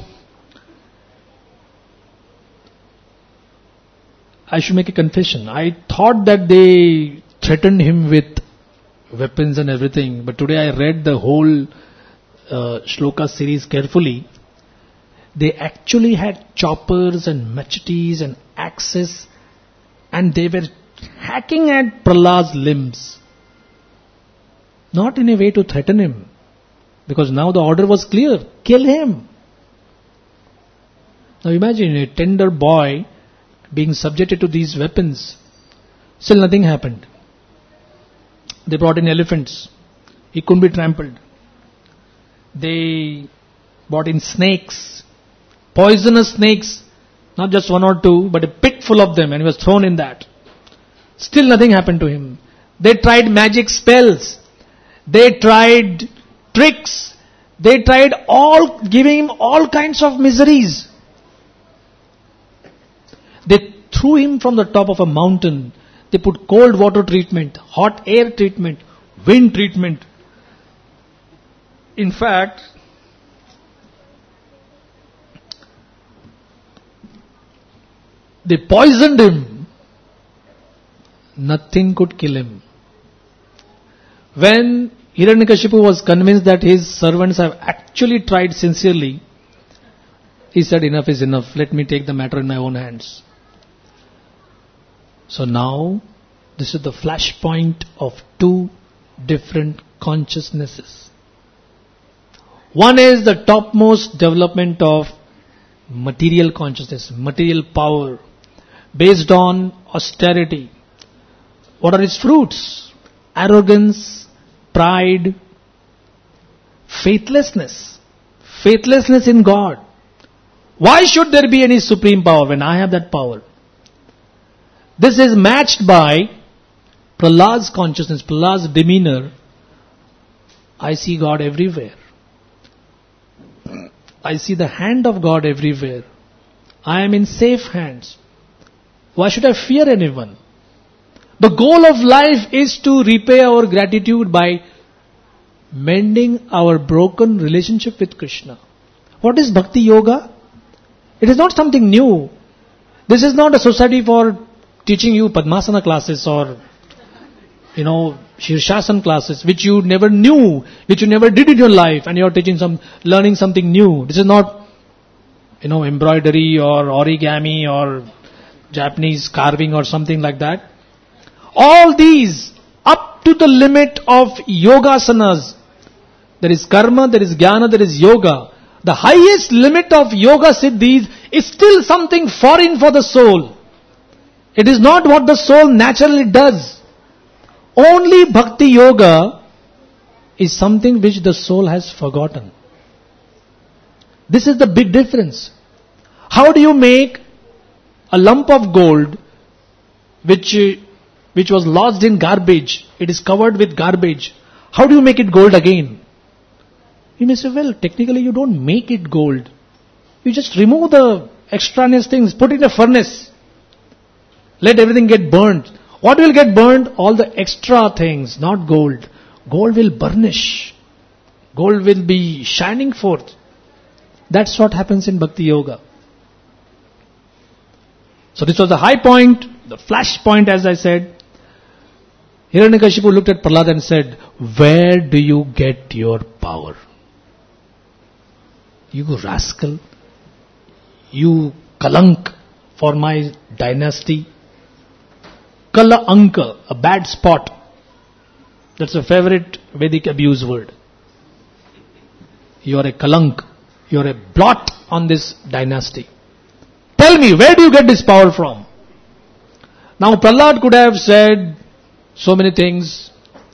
I should make a confession. I thought that they threatened him with weapons and everything, but today I read the whole uh, shloka series carefully. They actually had choppers and machetes and axes, and they were hacking at Prahlad's limbs. Not in a way to threaten him, because now the order was clear, kill him. Now imagine a tender boy being subjected to these weapons. Still nothing happened. They brought in elephants. He couldn't be trampled. They brought in snakes. Poisonous snakes. Not just one or two, but a pit full of them, and he was thrown in that. Still nothing happened to him. They tried magic spells. They tried tricks. They tried all, giving him all kinds of miseries. They threw him from the top of a mountain. They put cold water treatment, hot air treatment, wind treatment. In fact, they poisoned him. Nothing could kill him. When Hiranyakashipu was convinced that his servants have actually tried sincerely, he said, enough is enough. Let me take the matter in my own hands. So now, this is the flashpoint of two different consciousnesses. One is the topmost development of material consciousness, material power, based on austerity. What are its fruits? Arrogance, pride, faithlessness. Faithlessness in God. Why should there be any supreme power when I have that power? This is matched by Prahlad's consciousness, Prahlad's demeanor. I see God everywhere. I see the hand of God everywhere. I am in safe hands. Why should I fear anyone? The goal of life is to repay our gratitude by mending our broken relationship with Krishna. What is Bhakti Yoga? It is not something new. This is not a society for teaching you Padmasana classes or, you know, Shirshasana classes, which you never knew, which you never did in your life, and you are teaching some, learning something new. This is not, you know, embroidery or origami or Japanese carving or something like that. All these, up to the limit of yogasanas. There is karma, there is jnana, there is yoga. The highest limit of yoga siddhis is still something foreign for the soul. It is not what the soul naturally does. Only bhakti yoga is something which the soul has forgotten. This is the big difference. How do you make a lump of gold which, which was lodged in garbage, it is covered with garbage. How do you make it gold again? You may say, well, technically you don't make it gold. You just remove the extraneous things, put it in a furnace. Let everything get burnt. What will get burned? All the extra things, not gold. Gold will burnish. Gold will be shining forth. That's what happens in Bhakti Yoga. So this was the high point, the flash point, as I said. Hiranyakashipu looked at Prahlad and said, where do you get your power? You rascal. You kalank for my dynasty. Kala anka, a bad spot. That's a favorite Vedic abuse word. You are a kalank. You are a blot on this dynasty. Tell me, where do you get this power from? Now Prahlad could have said so many things,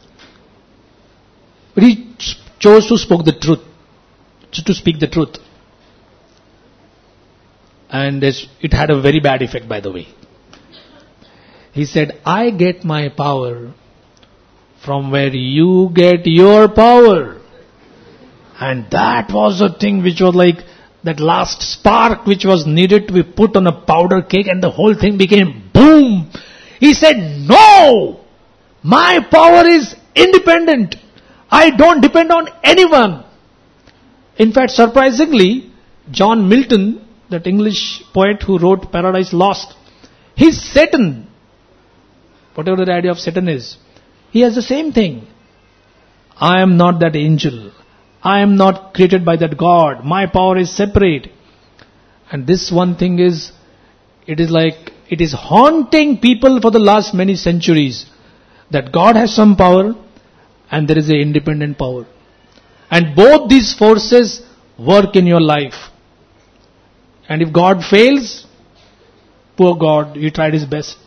but he chose to speak the truth. To speak the truth. And it had a very bad effect, by the way. He said, I get my power from where you get your power. And that was a thing which was like that last spark which was needed to be put on a powder cake, and the whole thing became boom. He said, no! My power is independent. I don't depend on anyone. In fact, surprisingly, John Milton, that English poet who wrote Paradise Lost, he's Satan. Whatever the idea of Satan is, he has the same thing. I am not that angel. I am not created by that God. My power is separate. And this one thing is, it is like, it is haunting people for the last many centuries, that God has some power and there is an independent power. And both these forces work in your life. And if God fails, poor God, he tried his best.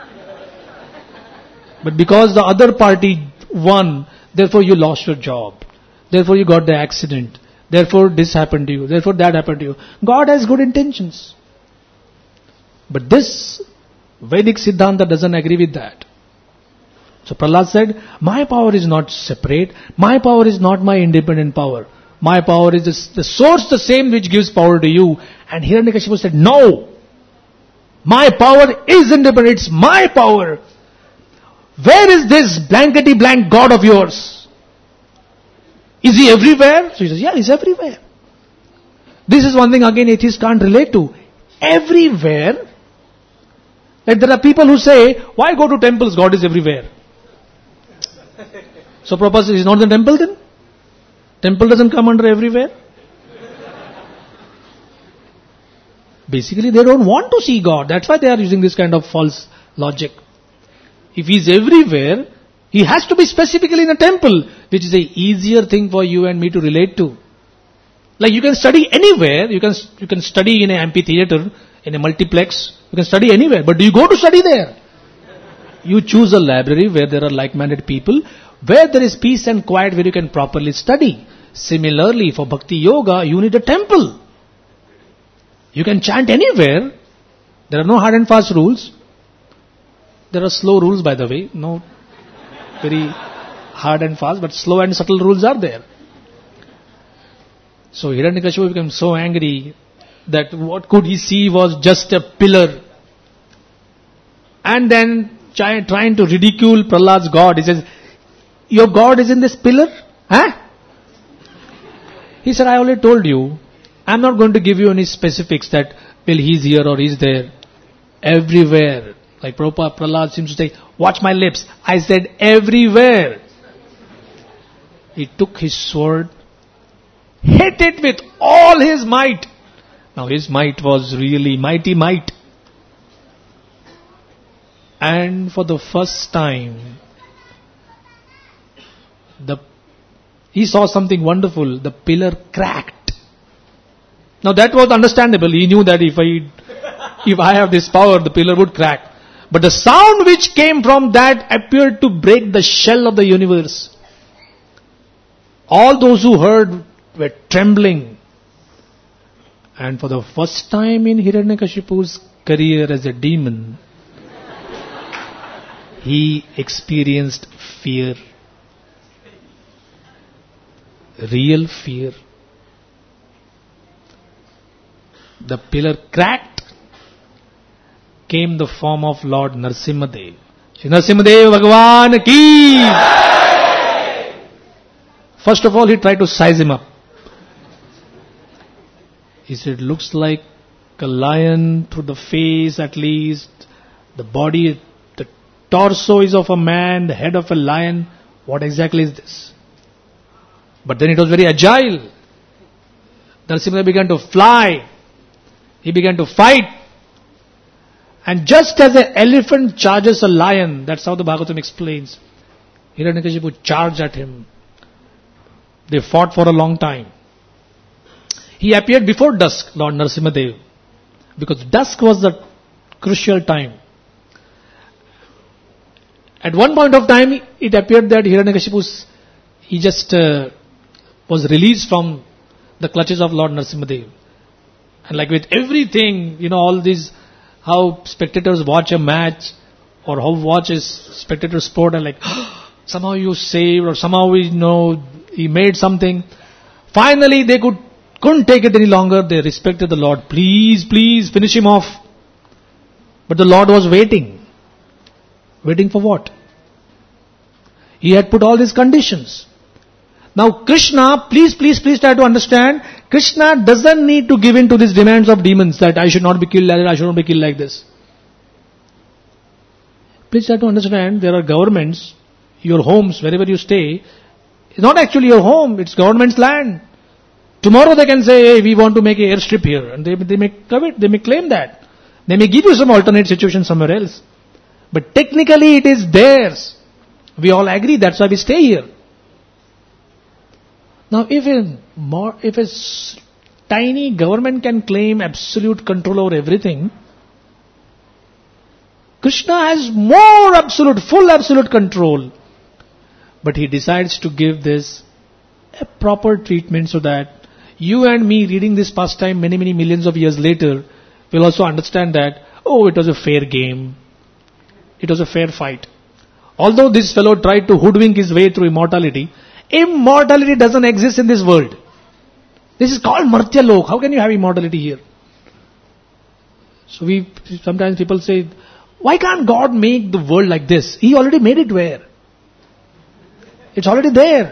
But because the other party won, therefore you lost your job. Therefore you got the accident. Therefore this happened to you. Therefore that happened to you. God has good intentions. But this Vedic Siddhanta doesn't agree with that. So Prahlad said, my power is not separate. My power is not my independent power. My power is the, the source the same which gives power to you. And Hiranyakashipu said, no. My power is independent. It's my power. Where is this blankety blank God of yours? Is he everywhere? So he says, yeah, he's everywhere. This is one thing again atheists can't relate to. Everywhere. Like there are people who say, why go to temples? God is everywhere. So Prabhupada says, is not the temple then? Temple doesn't come under everywhere. Basically they don't want to see God. That's why they are using this kind of false logic. If he is everywhere, he has to be specifically in a temple, which is a easier thing for you and me to relate to. Like you can study anywhere, you can you can study in an amphitheater, in a multiplex, you can study anywhere, but do you go to study there? You choose a library where there are like-minded people, where there is peace and quiet, where you can properly study. Similarly, for Bhakti Yoga, you need a temple. You can chant anywhere. There are no hard and fast rules. There are slow rules, by the way. No very hard and fast, but slow and subtle rules are there. So Hiranyakashipu became so angry that what could he see was just a pillar. And then try, trying to ridicule Prahlad's God. He says, your God is in this pillar? Huh? He said, I already told you, I'm not going to give you any specifics that, well, he's here or he's there. Everywhere. Like Prabhupada, Prahlad seems to say, watch my lips. I said everywhere. He took his sword, hit it with all his might. Now his might was really mighty might. And for the first time, the he saw something wonderful. The pillar cracked. Now that was understandable. He knew that if I, if I have this power, the pillar would crack. But the sound which came from that appeared to break the shell of the universe. All those who heard were trembling. And for the first time in Hiranyakashipu's career as a demon, he experienced fear. Real fear. The pillar cracked. Came the form of Lord Narasimhadev. Shri Narasimhadev Bhagavan ki! First of all, he tried to size him up. He said, looks like a lion through the face at least. The body, the torso is of a man, the head of a lion. What exactly is this? But then it was very agile. Narasimha began to fly. He began to fight. And just as an elephant charges a lion, that's how the Bhagavatam explains, Hiranyakashipu charged at him. They fought for a long time. He appeared before dusk, Lord Narasimhadev, because dusk was the crucial time. At one point of time, it appeared that Hiranyakashipu, he just uh, was released from the clutches of Lord Narasimhadev. And like with everything, you know, all these, how spectators watch a match or how watch a spectator sport and like, oh, somehow you saved or somehow we know he made something. Finally, they could, couldn't take it any longer. They respected the Lord. Please, please finish him off. But the Lord was waiting. Waiting for what? He had put all these conditions. Now Krishna, please, please, please try to understand, Krishna doesn't need to give in to these demands of demons that I should not be killed like that, I should not be killed like this. Please try to understand, there are governments, your homes, wherever you stay, it's not actually your home, it's government's land. Tomorrow they can say, hey, we want to make an airstrip here, and they, they may covet, they may claim that. They may give you some alternate situation somewhere else. But technically it is theirs. We all agree, that's why we stay here. Now, if a, more, if a tiny government can claim absolute control over everything, Krishna has more absolute, full absolute control. But he decides to give this a proper treatment so that you and me reading this pastime many, many millions of years later will also understand that, oh, it was a fair game. It was a fair fight. Although this fellow tried to hoodwink his way through immortality, immortality doesn't exist in this world. This is called Martya Lok. How can you have immortality here? So we, sometimes people say, why can't God make the world like this? He already made it where? It's already there.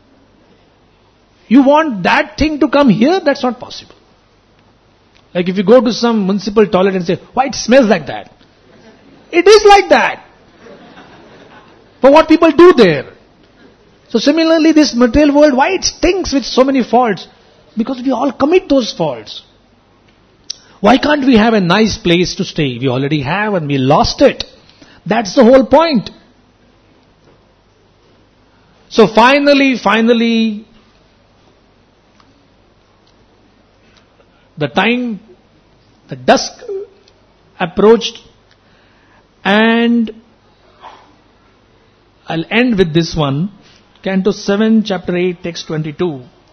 You want that thing to come here? That's not possible. Like if you go to some municipal toilet and say, why it smells like that? It is like that. But what people do there? So similarly, this material world, why it stinks with so many faults? Because we all commit those faults. Why can't we have a nice place to stay? We already have and we lost it. That's the whole point. So finally, finally, the time, the dusk approached, and I'll end with this one. Canto seven, chapter eight, text twenty-two.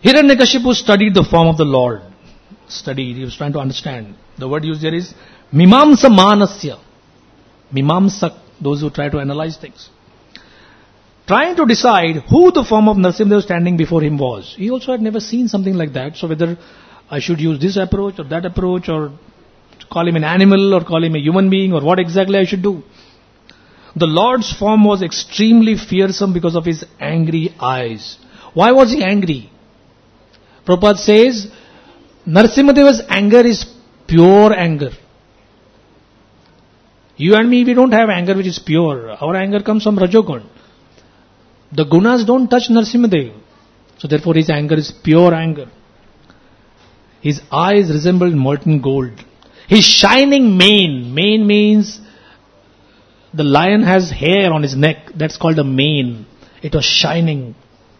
Hiranyakashipu studied the form of the Lord. Studied, he was trying to understand. The word used there is Mimamsa Manasya. Mimamsak, those who try to analyze things. Trying to decide who the form of Narasimha standing before him was. He also had never seen something like that. So whether I should use this approach or that approach, or call him an animal or call him a human being, or what exactly I should do. The Lord's form was extremely fearsome because of his angry eyes. Why was he angry? Prabhupada says, Narasimhadeva's anger is pure anger. You and me, we don't have anger which is pure. Our anger comes from Rajogun. The gunas don't touch Narasimhadev. So therefore his anger is pure anger. His eyes resembled molten gold. His shining mane. Mane means the lion has hair on his neck. That's called a mane. It was shining,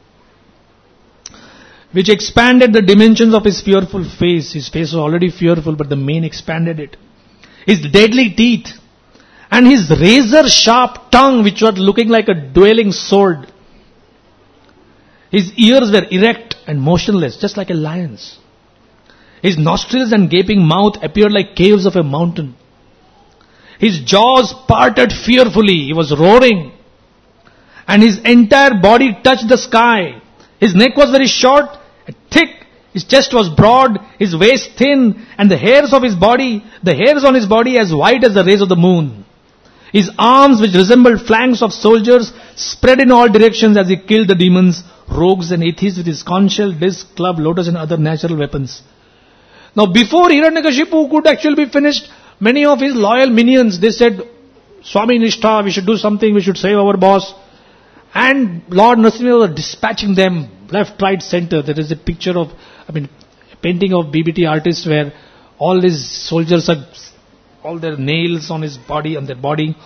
which expanded the dimensions of his fearful face. His face was already fearful, but the mane expanded it. His deadly teeth and his razor sharp tongue, which was looking like a dueling sword. His ears were erect and motionless, just like a lion's. His nostrils and gaping mouth appeared like caves of a mountain. His jaws parted fearfully. He was roaring. And his entire body touched the sky. His neck was very short, thick. His chest was broad, his waist thin, and the hairs of his body, the hairs on his body as white as the rays of the moon. His arms, which resembled flanks of soldiers, spread in all directions as he killed the demons, rogues and atheists with his conch shell, disc, club, lotus and other natural weapons. Now before Hiranyakashipu could actually be finished, many of his loyal minions, they said, Swami Nishtha, we should do something, we should save our boss. And Lord Narasimha was dispatching them left, right, center. There is a picture of, I mean, a painting of B B T artists where all his soldiers are, all their nails on his body, on their body.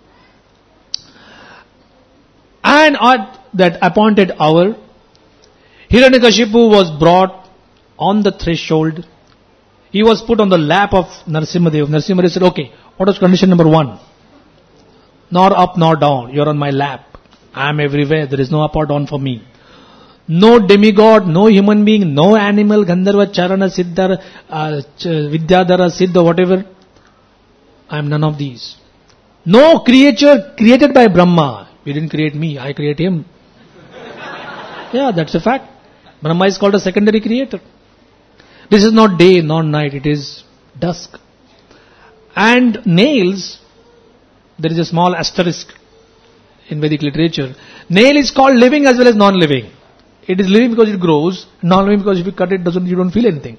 And at that appointed hour, Hiranyakashipu was brought on the threshold. He was put on the lap of Narasimhadev. Narasimhadev said, okay, what was condition number one? Nor up nor down. You're on my lap. I am everywhere. There is no up or down for me. No demigod, no human being, no animal, Gandharva, Charana, Siddhar, uh, Vidyadhara, Siddha, whatever. I am none of these. No creature created by Brahma. You didn't create me, I create him. Yeah, that's a fact. Brahma is called a secondary creator. This is not day, not night, it is dusk. And nails, there is a small asterisk in Vedic literature. Nail is called living as well as non-living. It is living because it grows, non-living because if you cut it, doesn't you don't feel anything.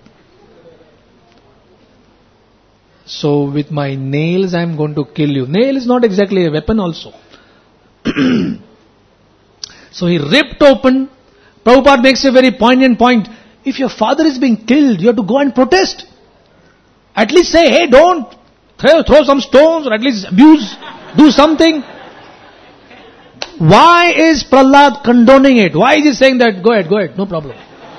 So with my nails I am going to kill you. Nail is not exactly a weapon also. So he ripped open. Prabhupada makes a very poignant point. If your father is being killed, you have to go and protest. At least say, hey, don't throw, throw some stones, or at least abuse, do something. Why is Prahlad condoning it? Why is he saying that, go ahead, go ahead, no problem.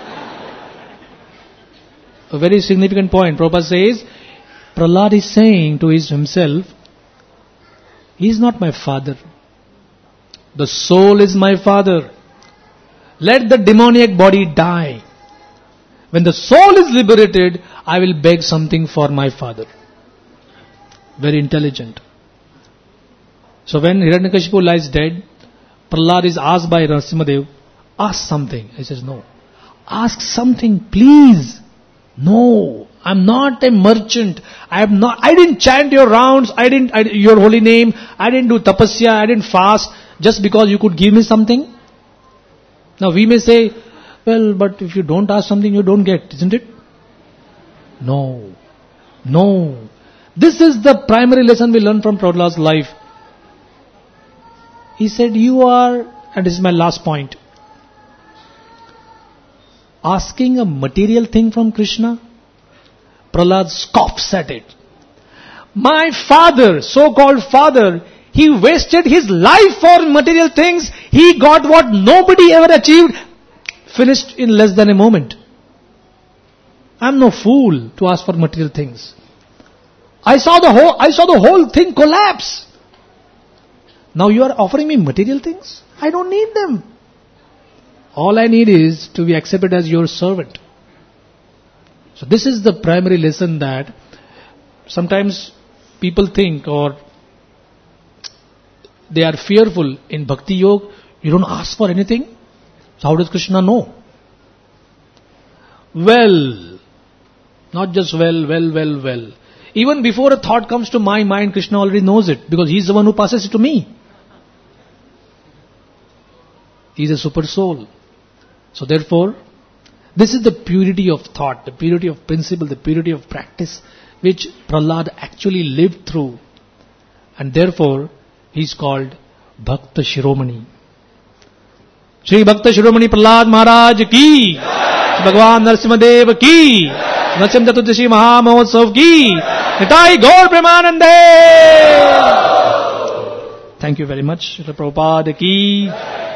A very significant point. Prabhupada says, Prahlad is saying to his himself, he is not my father. The soul is my father. Let the demoniac body die. When the soul is liberated, I will beg something for my father. Very intelligent. So when Hiranyakashipu lies dead, Prahlad is asked by Narasimhadev, ask something. He says, no. Ask something, please. No, I'm not a merchant. I am not. I didn't chant your rounds. I didn't I, your holy name. I didn't do tapasya. I didn't fast just because you could give me something. Now we may say, well, but if you don't ask something, you don't get, isn't it? No, no. This is the primary lesson we learn from Prahlad's life. He said, you are, and this is my last point, asking a material thing from Krishna. Prahlad scoffs at it. My father, so-called father, he wasted his life for material things. He got what nobody ever achieved, finished in less than a moment. I'm no fool to ask for material things. I saw the whole, I saw the whole thing collapse. Now you are offering me material things? I don't need them. All I need is to be accepted as your servant. So this is the primary lesson that sometimes people think, or they are fearful in Bhakti Yoga. You don't ask for anything. So how does Krishna know? Well, not just well, well, well, well. Even before a thought comes to my mind, Krishna already knows it, because He is the one who passes it to me. He is a super soul. So therefore, this is the purity of thought, the purity of principle, the purity of practice, which Prahlad actually lived through. And therefore, he is called Bhakta Shiromani. Shri Bhakta Shiromani Prahlad Maharaj ki, Bhagwan Narasimha Dev ki, Narasimha Chaturdashi Maha Mahotsav ki, Nitai Gaur Premanande. Thank you very much. Prabhupada ki.